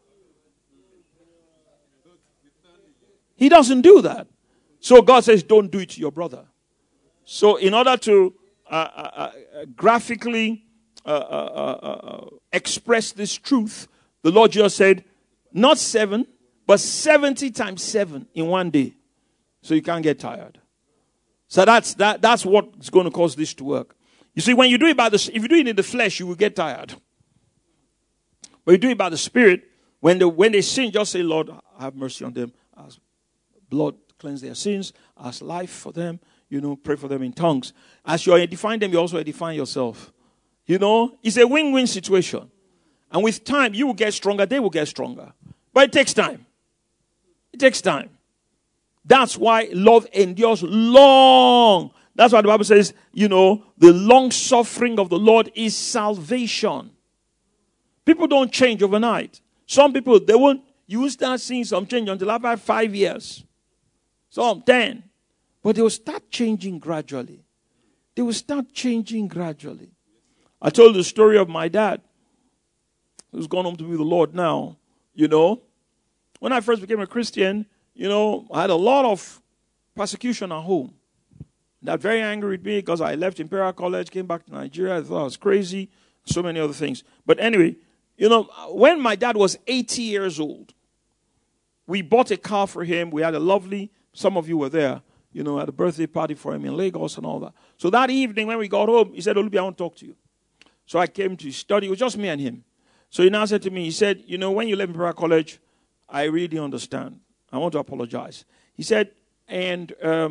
He doesn't do that. So God says, don't do it to your brother. So in order to uh, uh, uh, graphically uh, uh, uh, uh, express this truth, the Lord Jesus said, not seven, but seventy times seven in one day. So you can't get tired. So that's that. That's what's going to cause this to work. You see, when you do it by the, if you do it in the flesh, you will get tired. But you do it by the Spirit. When they when they sin, just say, Lord, have mercy on them. Ask blood cleanse their sins. Ask life for them. You know, pray for them in tongues. As you're edifying them, you also edify yourself. You know, it's a win-win situation. And with time, you will get stronger. They will get stronger. But it takes time. It takes time. That's why love endures long. That's why the Bible says, you know, the long suffering of the Lord is salvation. People don't change overnight. Some people, they won't, you will start seeing some change until after five years. Some ten. But they will start changing gradually. They will start changing gradually. I told the story of my dad, who's gone home to be with the Lord now. You know, when I first became a Christian, you know, I had a lot of persecution at home. That very angry with me because I left Imperial College, came back to Nigeria. I thought I was crazy. So many other things. But anyway, you know, when my dad was eighty years old, we bought a car for him. We had a lovely, some of you were there, you know, at a birthday party for him in Lagos and all that. So that evening when we got home, he said, Olubi, I want to talk to you. So I came to study. It was just me and him. So he now said to me, he said, you know, when you left Imperial College, I really understand. I want to apologize. He said, and um,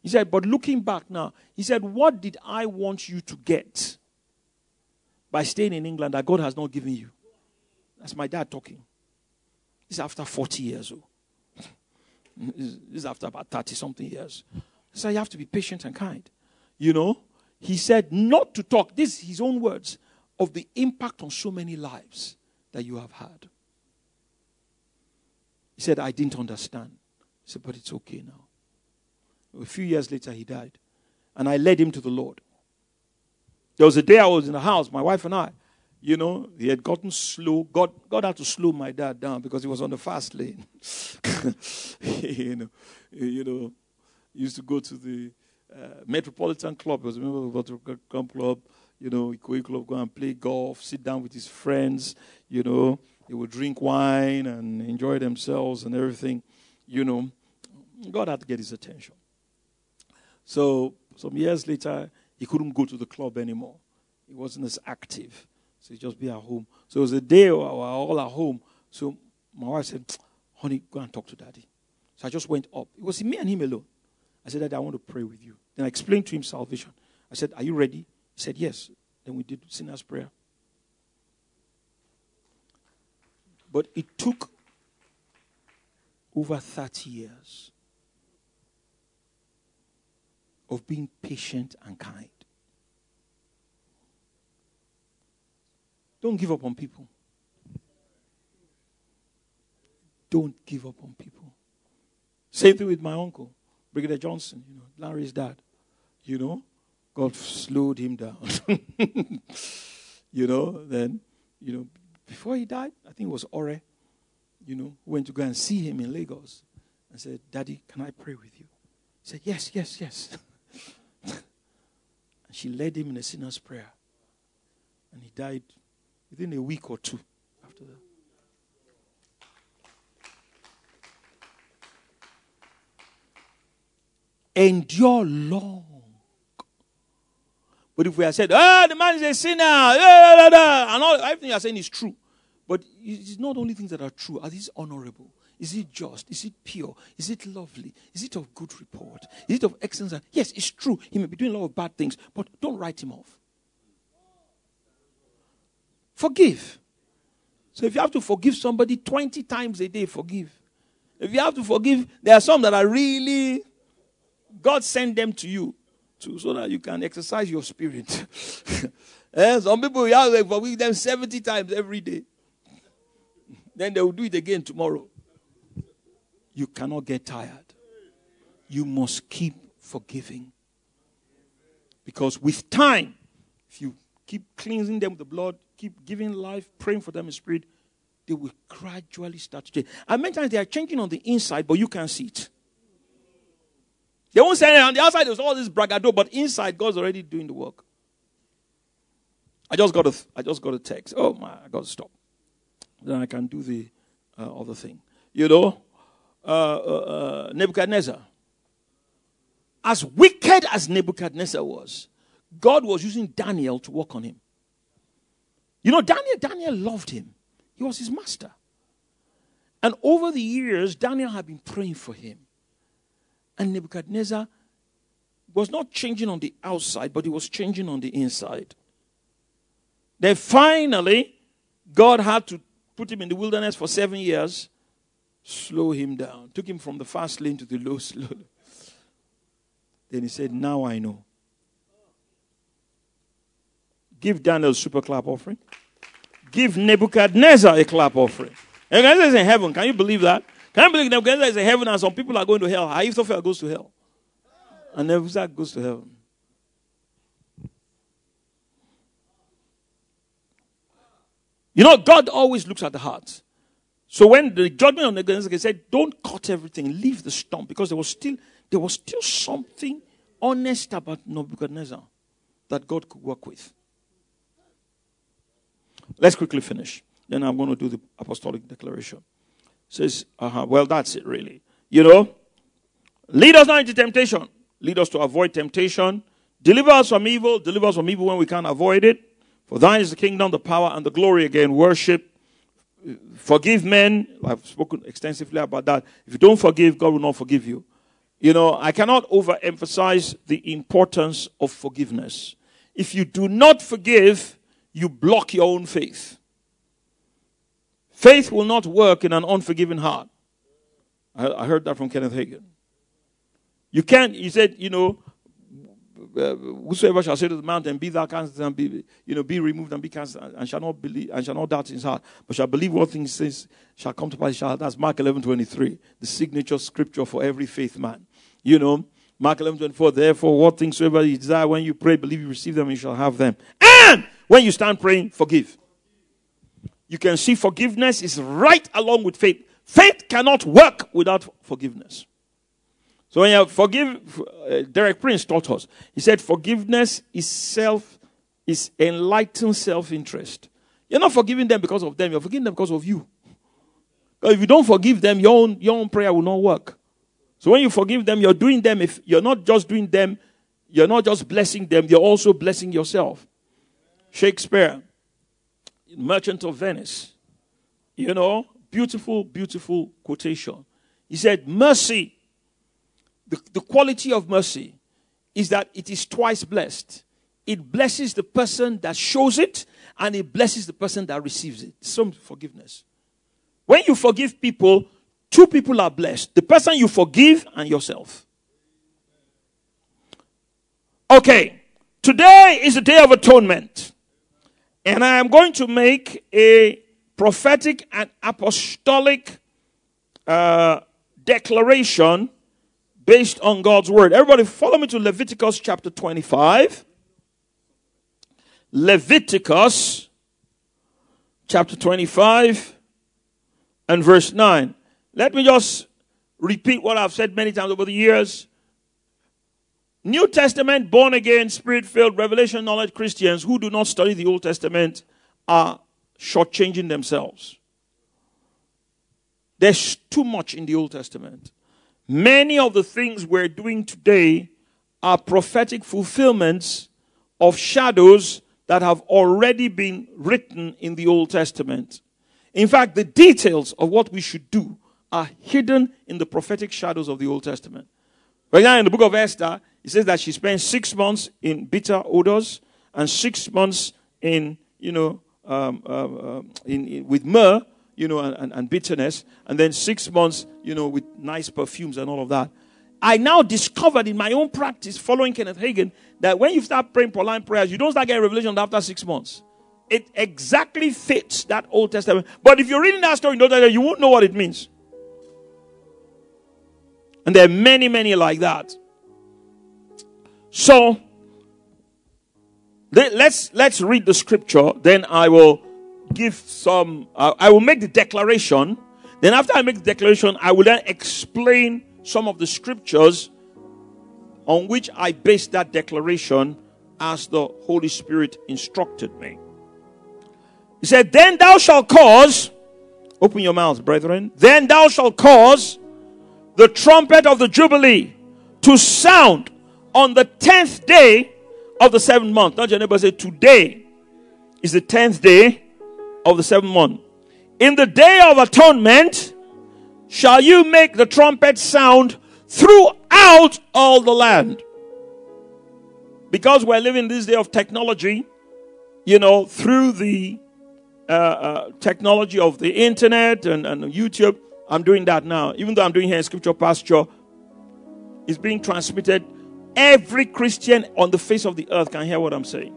He said, but looking back now, he said, what did I want you to get by staying in England that God has not given you? That's my dad talking. This is after forty years old. This is after about thirty-something years. So you have to be patient and kind. You know, he said not to talk, this is his own words, of the impact on so many lives that you have had. He said, I didn't understand. He said, but it's okay now. A few years later, he died. And I led him to the Lord. There was a day I was in the house, my wife and I. You know, he had gotten slow. God, God had to slow my dad down because he was on the fast lane. you know, you know, he used to go to the uh, Metropolitan Club. He was a member of the Metropolitan Club. You know, Ikoyi Club, go and play golf, sit down with his friends. You know, they would drink wine and enjoy themselves and everything. You know, God had to get his attention. So some years later, he couldn't go to the club anymore. He wasn't as active. So he'd just be at home. So it was a day we were all at home. So my wife said, honey, go and talk to daddy. So I just went up. It was me and him alone. I said, Daddy, I want to pray with you. Then I explained to him salvation. I said, are you ready? He said, yes. Then we did sinner's prayer. But it took over thirty years of being patient and kind. Don't give up on people. Don't give up on people. Same thing with my uncle, Brigadier Johnson, you know, Larry's dad. You know, God slowed him down. you know, then, you know, before he died, I think it was Ore, you know, went to go and see him in Lagos and said, Daddy, can I pray with you? He said, yes, yes, yes. And she led him in a sinner's prayer. And he died within a week or two after that. Endure long. But if we have said, oh, the man is a sinner, da, da, da, and all, everything you are saying is true. But it's not only things that are true. Are these honorable? Is it just? Is it pure? Is it lovely? Is it of good report? Is it of excellence? Yes, it's true. He may be doing a lot of bad things, but don't write him off. Forgive. So if you have to forgive somebody twenty times a day, forgive. If you have to forgive, there are some that are really, God sent them to you to, so that you can exercise your spirit. eh, some people, you have to forgive them seventy times every day. Then they will do it again tomorrow. You cannot get tired. You must keep forgiving. Because with time, if you keep cleansing them with the blood, keep giving life, praying for them in spirit, they will gradually start to change. And many times they are changing on the inside, but you can't see it. They won't say on the outside there's all this bragado, but inside God's already doing the work. I just got a, I just got a text. Oh my, I got to stop. Then I can do the uh, other thing. You know, uh, uh, uh, Nebuchadnezzar. As wicked as Nebuchadnezzar was, God was using Daniel to work on him. You know, Daniel, Daniel loved him. He was his master. And over the years, Daniel had been praying for him. And Nebuchadnezzar was not changing on the outside, but he was changing on the inside. Then finally, God had to put him in the wilderness for seven years, slow him down, took him from the fast lane to the low slow. Then he said, now I know. Give Daniel a super clap offering. Give Nebuchadnezzar a clap offering. Nebuchadnezzar is in heaven. Can you believe that? Can you believe Nebuchadnezzar is in heaven and some people are going to hell? Ahithophel goes to hell. And Nebuchadnezzar goes to heaven. You know, God always looks at the heart. So when the judgment on Nebuchadnezzar, he said, don't cut everything, leave the stump, because there was still there was still something honest about Nebuchadnezzar that God could work with. Let's quickly finish. Then I'm going to do the apostolic declaration. It says, uh-huh, well, that's it really. You know, lead us not into temptation. Lead us to avoid temptation. Deliver us from evil. Deliver us from evil when we can't avoid it. For thine is the kingdom, the power, and the glory. Again, worship. Forgive men. I've spoken extensively about that. If you don't forgive, God will not forgive you. You know, I cannot overemphasize the importance of forgiveness. If you do not forgive, you block your own faith. Faith will not work in an unforgiving heart. I, I heard that from Kenneth Hagin. You can't, he said, you know, uh, whosoever shall say to the mountain, be thou cast and be, you know, be removed and be cast, and shall not believe, and shall not doubt in his heart, but shall believe what things says shall come to pass. Shall, that's Mark eleven twenty-three, the signature scripture for every faith man. You know, Mark eleven twenty-four, therefore, what things soever you desire, when you pray, believe you receive them, you shall have them. And when you stand praying, forgive. You can see forgiveness is right along with faith. Faith cannot work without forgiveness. So when you forgive, uh, Derek Prince taught us. He said forgiveness is self, is enlightened self-interest. You're not forgiving them because of them. You're forgiving them because of you. Because if you don't forgive them, your own, your own prayer will not work. So when you forgive them, you're doing them. If you're not just doing them, you're not just blessing them, you're also blessing yourself. Shakespeare, Merchant of Venice, you know, beautiful, beautiful quotation. He said, mercy, the, the quality of mercy is that it is twice blessed. It blesses the person that shows it, and it blesses the person that receives it. Some forgiveness. When you forgive people, two people are blessed. The person you forgive and yourself. Okay, today is the Day of Atonement. And I am going to make a prophetic and apostolic uh, declaration based on God's word. Everybody follow me to Leviticus chapter twenty-five. Leviticus chapter twenty-five and verse nine. Let me just repeat what I've said many times over the years. New Testament, born again, spirit-filled, revelation knowledge Christians who do not study the Old Testament are shortchanging themselves. There's too much in the Old Testament. Many of the things we're doing today are prophetic fulfillments of shadows that have already been written in the Old Testament. In fact, the details of what we should do are hidden in the prophetic shadows of the Old Testament. Right now in the book of Esther, it says that she spent six months in bitter odors and six months in, you know, um, uh, uh, in, in with myrrh, you know, and, and, and bitterness, and then six months, you know, with nice perfumes and all of that. I now discovered in my own practice, following Kenneth Hagin, that when you start praying prolonged prayers, you don't start getting revelation after six months. It exactly fits that Old Testament. But if you're reading that story, you won't know what it means. And there are many, many like that. So, let's let's read the scripture. Then I will give some. Uh, I will make the declaration. Then after I make the declaration, I will then explain some of the scriptures on which I base that declaration as the Holy Spirit instructed me. He said, "Then thou shalt cause." Open your mouths, brethren. Then thou shalt cause the trumpet of the Jubilee to sound on the tenth day of the seventh month. Not your neighbor say, today is the tenth day of the seventh month. In the day of atonement shall you make the trumpet sound throughout all the land. Because we're living this day of technology, you know, through the uh, uh, technology of the internet and, and YouTube, I'm doing that now. Even though I'm doing here in Scripture Pasture, it's being transmitted. Every Christian on the face of the earth can hear what I'm saying.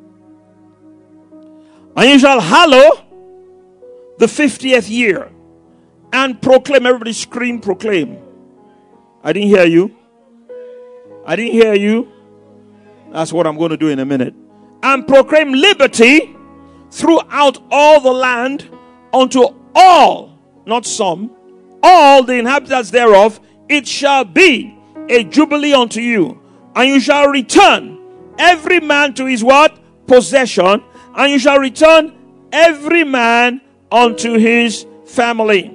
And you shall hallow the fiftieth year and proclaim. Everybody scream, proclaim. I didn't hear you. I didn't hear you. That's what I'm going to do in a minute. And proclaim liberty throughout all the land unto all, not some, all the inhabitants thereof. It shall be a jubilee unto you, and you shall return every man to his what? Possession, and you shall return every man unto his family.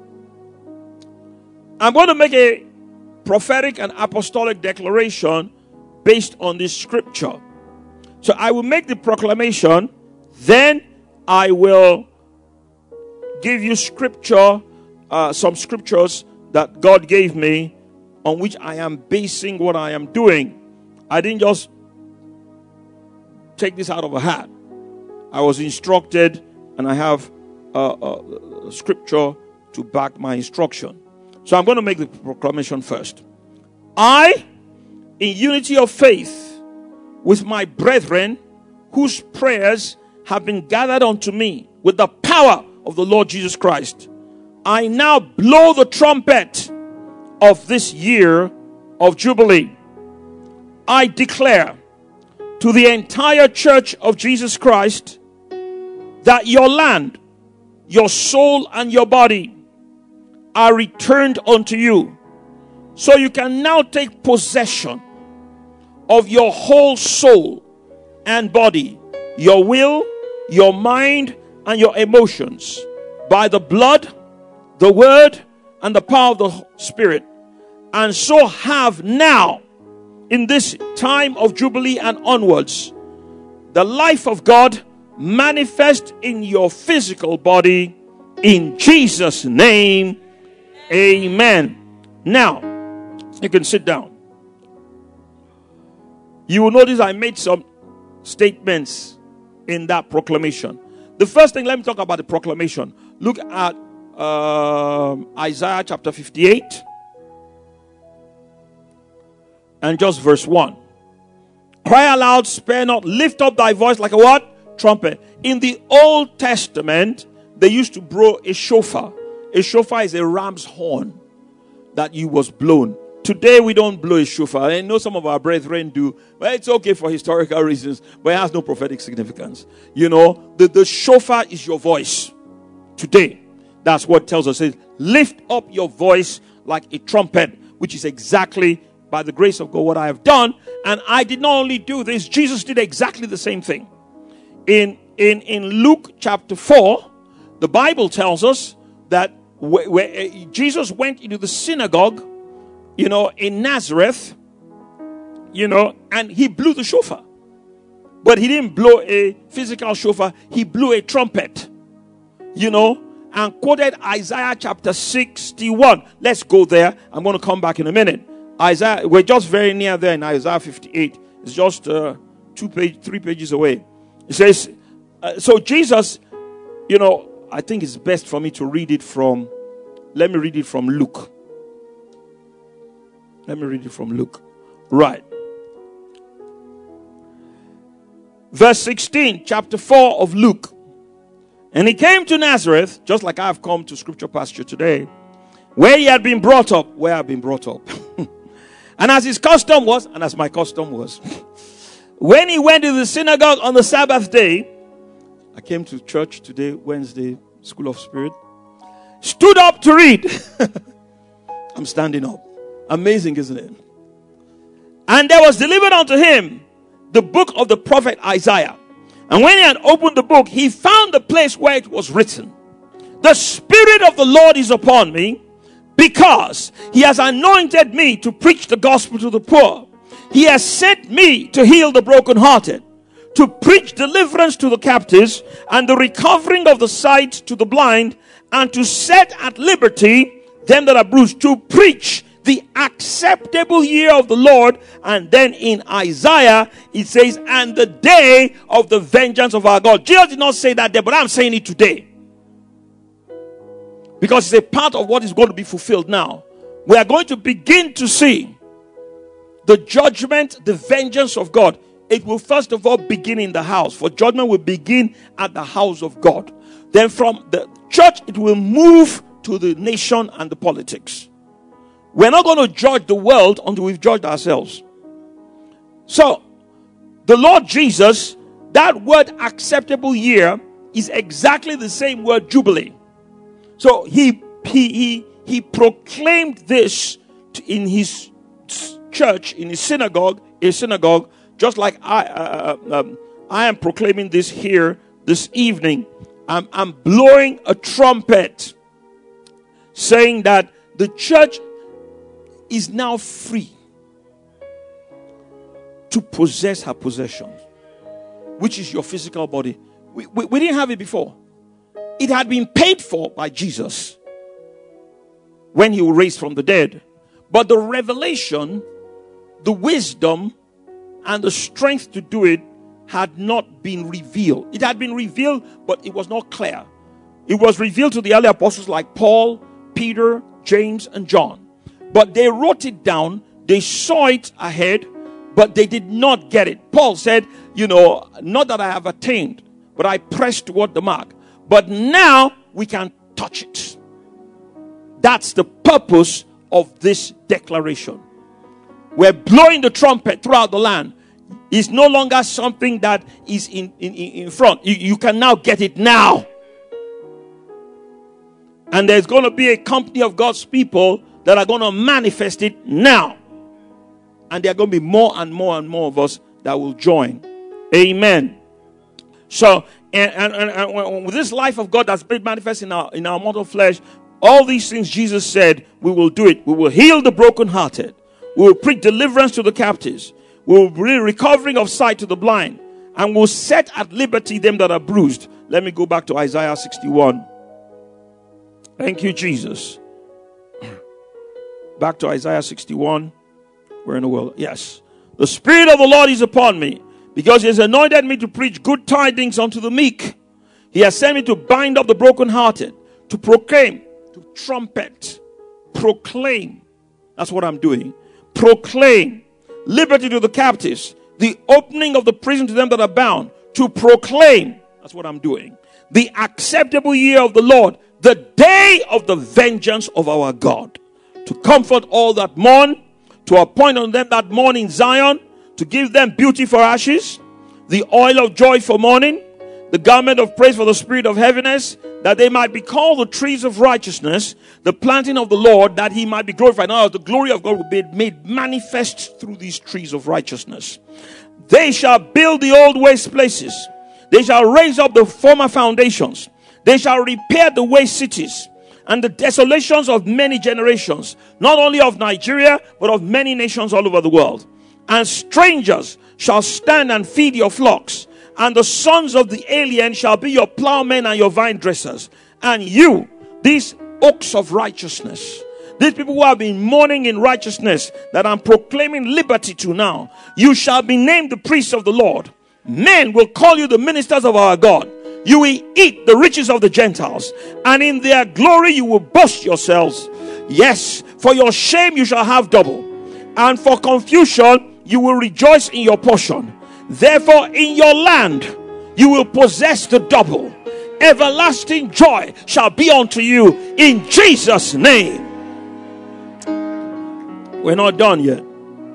I'm going to make a prophetic and apostolic declaration based on this scripture. So I will make the proclamation, then I will give you scripture, uh, some scriptures that God gave me on which I am basing what I am doing. I didn't just take this out of a hat. I was instructed, and I have a, a, a scripture to back my instruction. So I'm going to make the proclamation first. I, in unity of faith with my brethren, whose prayers have been gathered unto me with the power of the Lord Jesus Christ, I now blow the trumpet of this year of Jubilee. I declare to the entire church of Jesus Christ that your land, your soul, and your body are returned unto you. So you can now take possession of your whole soul and body, your will, your mind, and your emotions by the blood, the word, and the power of the Spirit. And so have now, in this time of Jubilee and onwards, the life of God manifest in your physical body, in Jesus' name. Amen. Now, you can sit down. You will notice I made some statements in that proclamation. The first thing, let me talk about the proclamation. Look at uh, Isaiah chapter fifty-eight and just verse one. Cry aloud, spare not, lift up thy voice like a what? Trumpet. In the Old Testament, they used to blow a shofar. A shofar is a ram's horn that you was blown. Today we don't blow a shofar. I know some of our brethren do, but it's okay for historical reasons, but it has no prophetic significance. You know, the, the shofar is your voice. Today, that's what tells us. It says, lift up your voice like a trumpet, which is exactly, by the grace of God, what I have done. And I did not only do this, Jesus did exactly the same thing. In, in, in Luke chapter four, the Bible tells us that where, where Jesus went into the synagogue, you know, in Nazareth, you know, and he blew the shofar. But he didn't blow a physical shofar, he blew a trumpet, you know, and quoted Isaiah chapter sixty-one. Let's go there. I'm going to come back in a minute. Isaiah, we're just very near there in Isaiah fifty-eight. It's just uh, two page, three pages away. It says, uh, so Jesus, you know, I think it's best for me to read it from, let me read it from Luke. Let me read it from Luke. Right. Verse sixteen, chapter four of Luke. And he came to Nazareth, just like I've come to Scripture Pasture today, where he had been brought up, where I've been brought up. And as his custom was, and as my custom was, when he went to the synagogue on the Sabbath day, I came to church today, Wednesday, School of Spirit, stood up to read. I'm standing up. Amazing, isn't it? And there was delivered unto him the book of the prophet Isaiah. And when he had opened the book, he found the place where it was written, the Spirit of the Lord is upon me, because he has anointed me to preach the gospel to the poor. He has sent me to heal the brokenhearted, to preach deliverance to the captives, and the recovering of the sight to the blind, and to set at liberty them that are bruised, to preach the acceptable year of the Lord. And then in Isaiah, it says, and the day of the vengeance of our God. Jesus did not say that there, but I'm saying it today. Because it's a part of what is going to be fulfilled now. We are going to begin to see the judgment, the vengeance of God. It will first of all begin in the house. For judgment will begin at the house of God. Then from the church, it will move to the nation and the politics. We're not going to judge the world until we've judged ourselves. So, the Lord Jesus, that word acceptable year is exactly the same word jubilee. So, he he he, he proclaimed this in his church, in his synagogue, a synagogue, just like I uh, um, I am proclaiming this here this evening. I'm, I'm blowing a trumpet saying that the church is now free to possess her possessions, which is your physical body. We, we, we didn't have it before. It had been paid for by Jesus when he was raised from the dead. But the revelation, the wisdom, and the strength to do it had not been revealed. It had been revealed, but it was not clear. It was revealed to the early apostles like Paul, Peter, James, and John. But they wrote it down. They saw it ahead, but they did not get it. Paul said, you know, not that I have attained, but I pressed toward the mark. But now we can touch it. That's the purpose of this declaration. We're blowing the trumpet throughout the land. It's no longer something that is in, in, in front. You, you can now get it now. And there's going to be a company of God's people that are going to manifest it now. And there are going to be more and more and more of us that will join. Amen. So, and, and, and, and with this life of God that's been manifest in our, in our mortal flesh, all these things Jesus said, we will do it. We will heal the brokenhearted. We will preach deliverance to the captives. We will bring recovering of sight to the blind. And will set at liberty them that are bruised. Let me go back to Isaiah sixty-one. Thank you, Jesus. Back to Isaiah sixty-one. Where in the world? Yes. The Spirit of the Lord is upon me, because He has anointed me to preach good tidings unto the meek. He has sent me to bind up the brokenhearted, to proclaim, to trumpet, proclaim. That's what I'm doing. Proclaim liberty to the captives, the opening of the prison to them that are bound, to proclaim. That's what I'm doing. The acceptable year of the Lord, the day of the vengeance of our God, to comfort all that mourn, to appoint on them that mourn in Zion, to give them beauty for ashes, the oil of joy for mourning, the garment of praise for the spirit of heaviness, that they might be called the trees of righteousness, the planting of the Lord, that He might be glorified. Now the glory of God will be made manifest through these trees of righteousness. They shall build the old waste places. They shall raise up the former foundations. They shall repair the waste cities and the desolations of many generations, not only of Nigeria, but of many nations all over the world. And strangers shall stand and feed your flocks, and the sons of the alien shall be your plowmen and your vine dressers. And you, these oaks of righteousness, these people who have been mourning in righteousness, that I'm proclaiming liberty to now, you shall be named the priests of the Lord. Men will call you the ministers of our God. You will eat the riches of the Gentiles, and in their glory you will boast yourselves. Yes, for your shame you shall have double, and for confusion you will rejoice in your portion. Therefore in your land you will possess the double. Everlasting joy shall be unto you in Jesus' name. We're not done yet.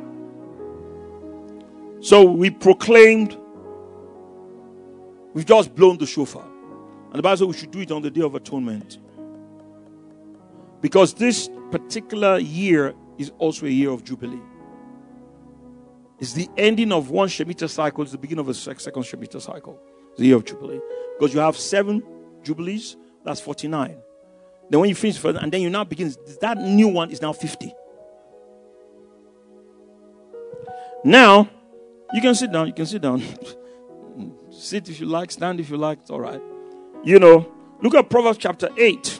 So we proclaimed. We've just blown the shofar. And the Bible says we should do it on the Day of Atonement. Because this particular year is also a year of Jubilee. It's the ending of one Shemitah cycle. It's the beginning of a second Shemitah cycle. It's the year of Jubilee. Because you have seven Jubilees. That's forty-nine. Then when you finish further, and then you now begin, that new one is now fifty. Now, you can sit down. You can sit down. Sit if you like, stand if you like, it's all right. You know, look at Proverbs chapter eight.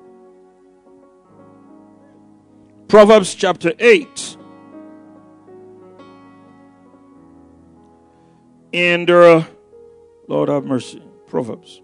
Proverbs chapter eight. And, uh, Lord have mercy, Proverbs.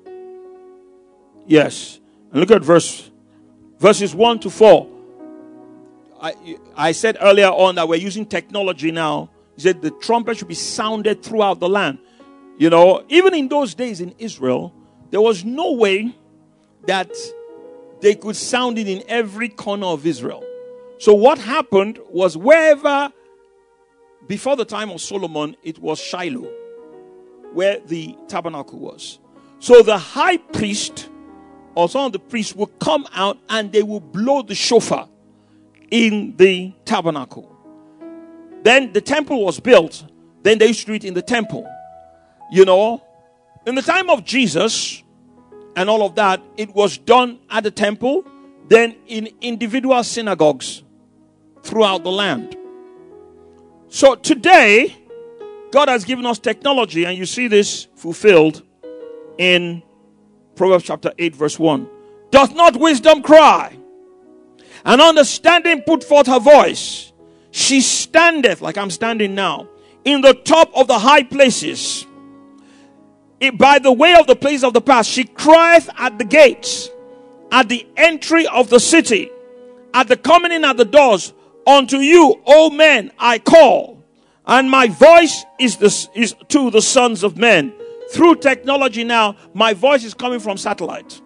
Yes. And look at verse, verses one to four. I, I said earlier on that we're using technology now. He said the trumpet should be sounded throughout the land. You know, even in those days in Israel, there was no way that they could sound it in every corner of Israel. So what happened was wherever, before the time of Solomon, it was Shiloh, where the tabernacle was. So the high priest or some of the priests will come out and they will blow the shofar in the tabernacle. Then the temple was built. Then they used to do it in the temple. You know, in the time of Jesus and all of that, it was done at the temple, then in individual synagogues throughout the land. So today, God has given us technology, and you see this fulfilled in Proverbs chapter eight verse one. Doth not wisdom cry? And understanding put forth her voice. She standeth, like I'm standing now, in the top of the high places. It, by the way of the place of the past, she crieth at the gates, at the entry of the city, at the coming in at the doors. Unto you, O men, I call, and my voice is, the, is to the sons of men. Through technology now, my voice is coming from satellite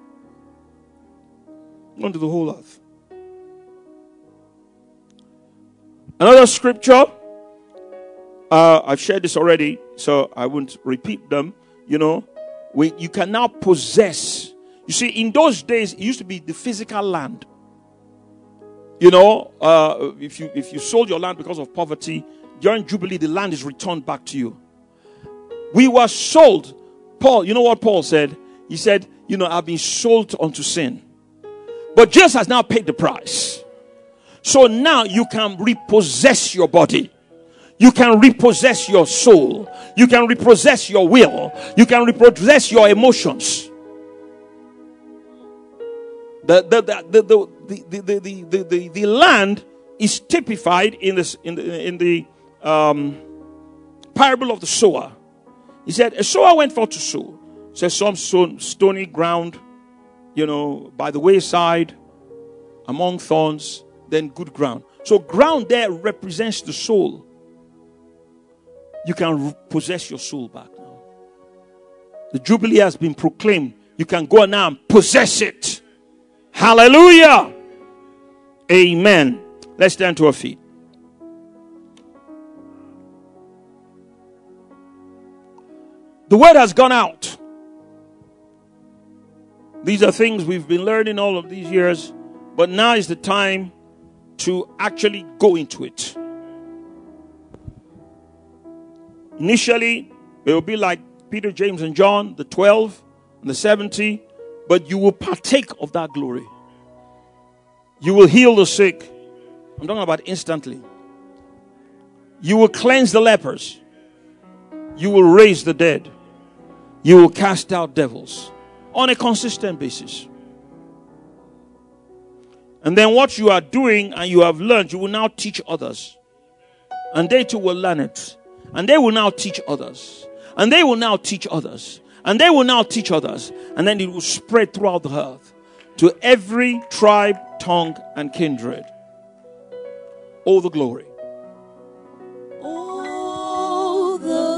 onto the whole earth. Another scripture, uh, I've shared this already, so I won't repeat them. You know, when you can now possess. You see, in those days, it used to be the physical land. You know, uh, if you if you sold your land because of poverty, during Jubilee, the land is returned back to you. We were sold. Paul, you know what Paul said? He said, you know, I've been sold unto sin. But Jesus has now paid the price. So now you can repossess your body. You can repossess your soul. You can repossess your will. You can repossess your emotions. The the the the the the the, the, the, the land is typified in this in the in the um, parable of the sower. He said, a sower went forth to sow. So some sown stony ground, you know, by the wayside, among thorns, then good ground. So ground there represents the soul. You can possess your soul back now. The Jubilee has been proclaimed. You can go now and possess it. Hallelujah. Amen. Let's stand to our feet. The word has gone out. These are things we've been learning all of these years, but now is the time to actually go into it. Initially, it will be like Peter, James, and John, the twelve and the seventy, but you will partake of that glory. You will heal the sick. I'm talking about instantly. You will cleanse the lepers. You will raise the dead. You will cast out devils on a consistent basis. And then what you are doing and you have learned, you will now teach others. And they too will learn it. And they will now teach others. And they will now teach others. And they will now teach others. And then it will spread throughout the earth to every tribe, tongue, and kindred. All the glory. All the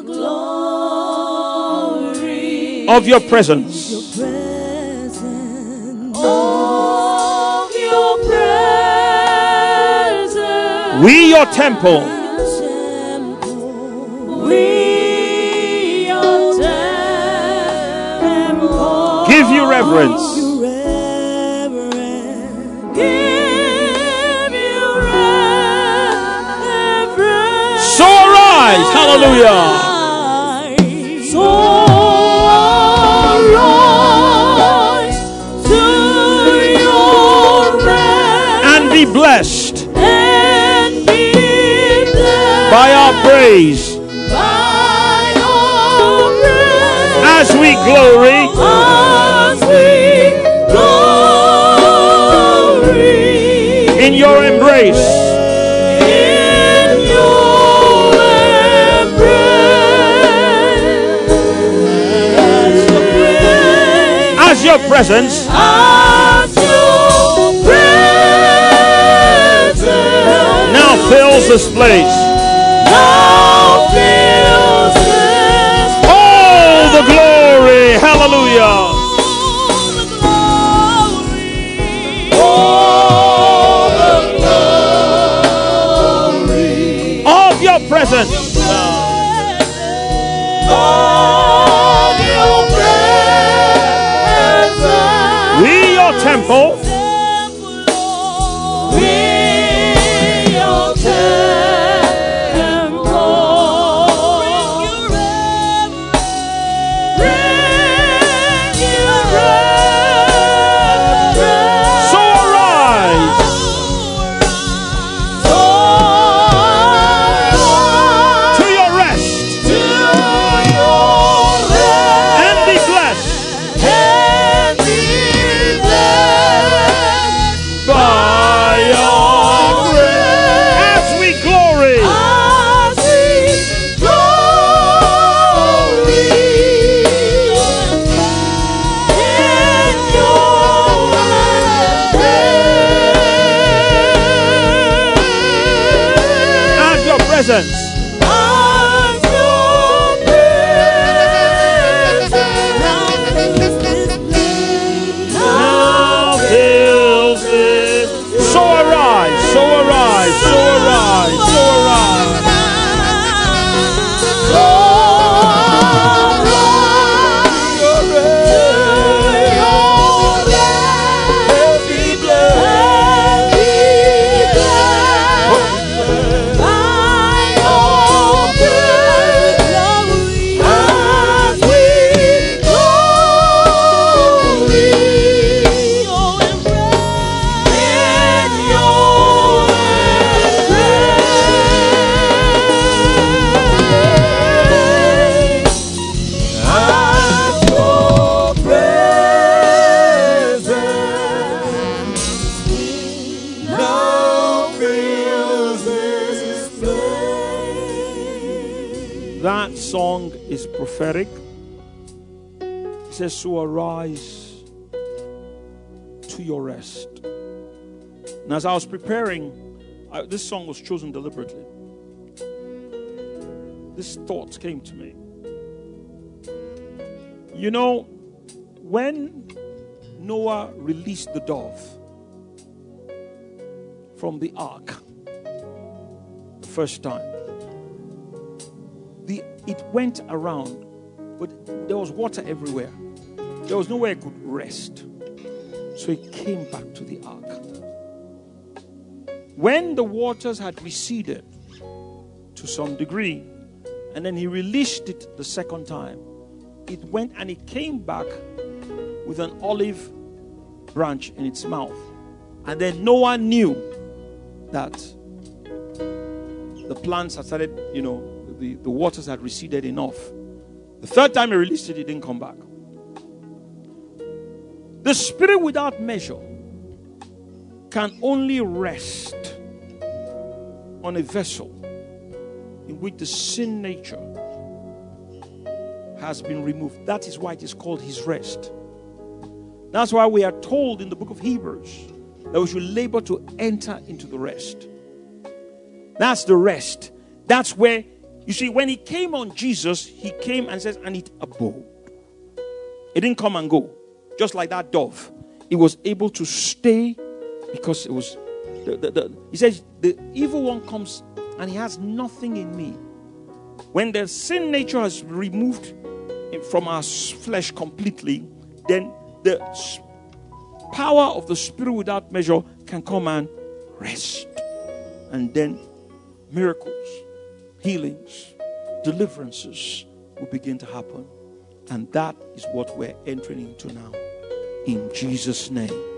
glory of your presence. Your presence. Of your presence. We your temple. We your temple. Give you reverence. So arise, hallelujah. So arise to your rest and be blessed, and be blessed by our praise, by our praise, as we glory, as we glory in your embrace. Your presence, as your presence now fills this place. Now fills this all the glory, hallelujah. All the glory, all the glory of your presence. Of your presence. We your temple. We your temple. Bring your reverence. So arise. So arise to your rest. To your rest. And be blessed. And be blessed presence. And your presence Now fills this. So arise, so arise, so arise, so arise. That song is prophetic. It says, so arise to your rest. And as I was preparing, I, this song was chosen deliberately. This thought came to me. You know, when Noah released the dove from the ark the first time, the it went around, but there was water everywhere. There was nowhere it could rest. So it came back to the ark. When the waters had receded to some degree, and then he released it the second time, it went and it came back with an olive branch in its mouth. And then Noah knew that the plants had started, you know, the, the waters had receded enough. The third time he released it, it didn't come back. The spirit without measure can only rest on a vessel in which the sin nature has been removed. That is why it is called his rest. That's why we are told in the book of Hebrews that we should labor to enter into the rest. That's the rest. That's where, you see, when he came on Jesus, he came and says, and it abode. It didn't come and go. Just like that dove. It was able to stay because it was, the, the, the, he says, the evil one comes and he has nothing in me. When the sin nature has removed from our flesh completely, then the power of the spirit without measure can come and rest. And then miracles, healings, deliverances will begin to happen. And that is what we're entering into now. In Jesus' name.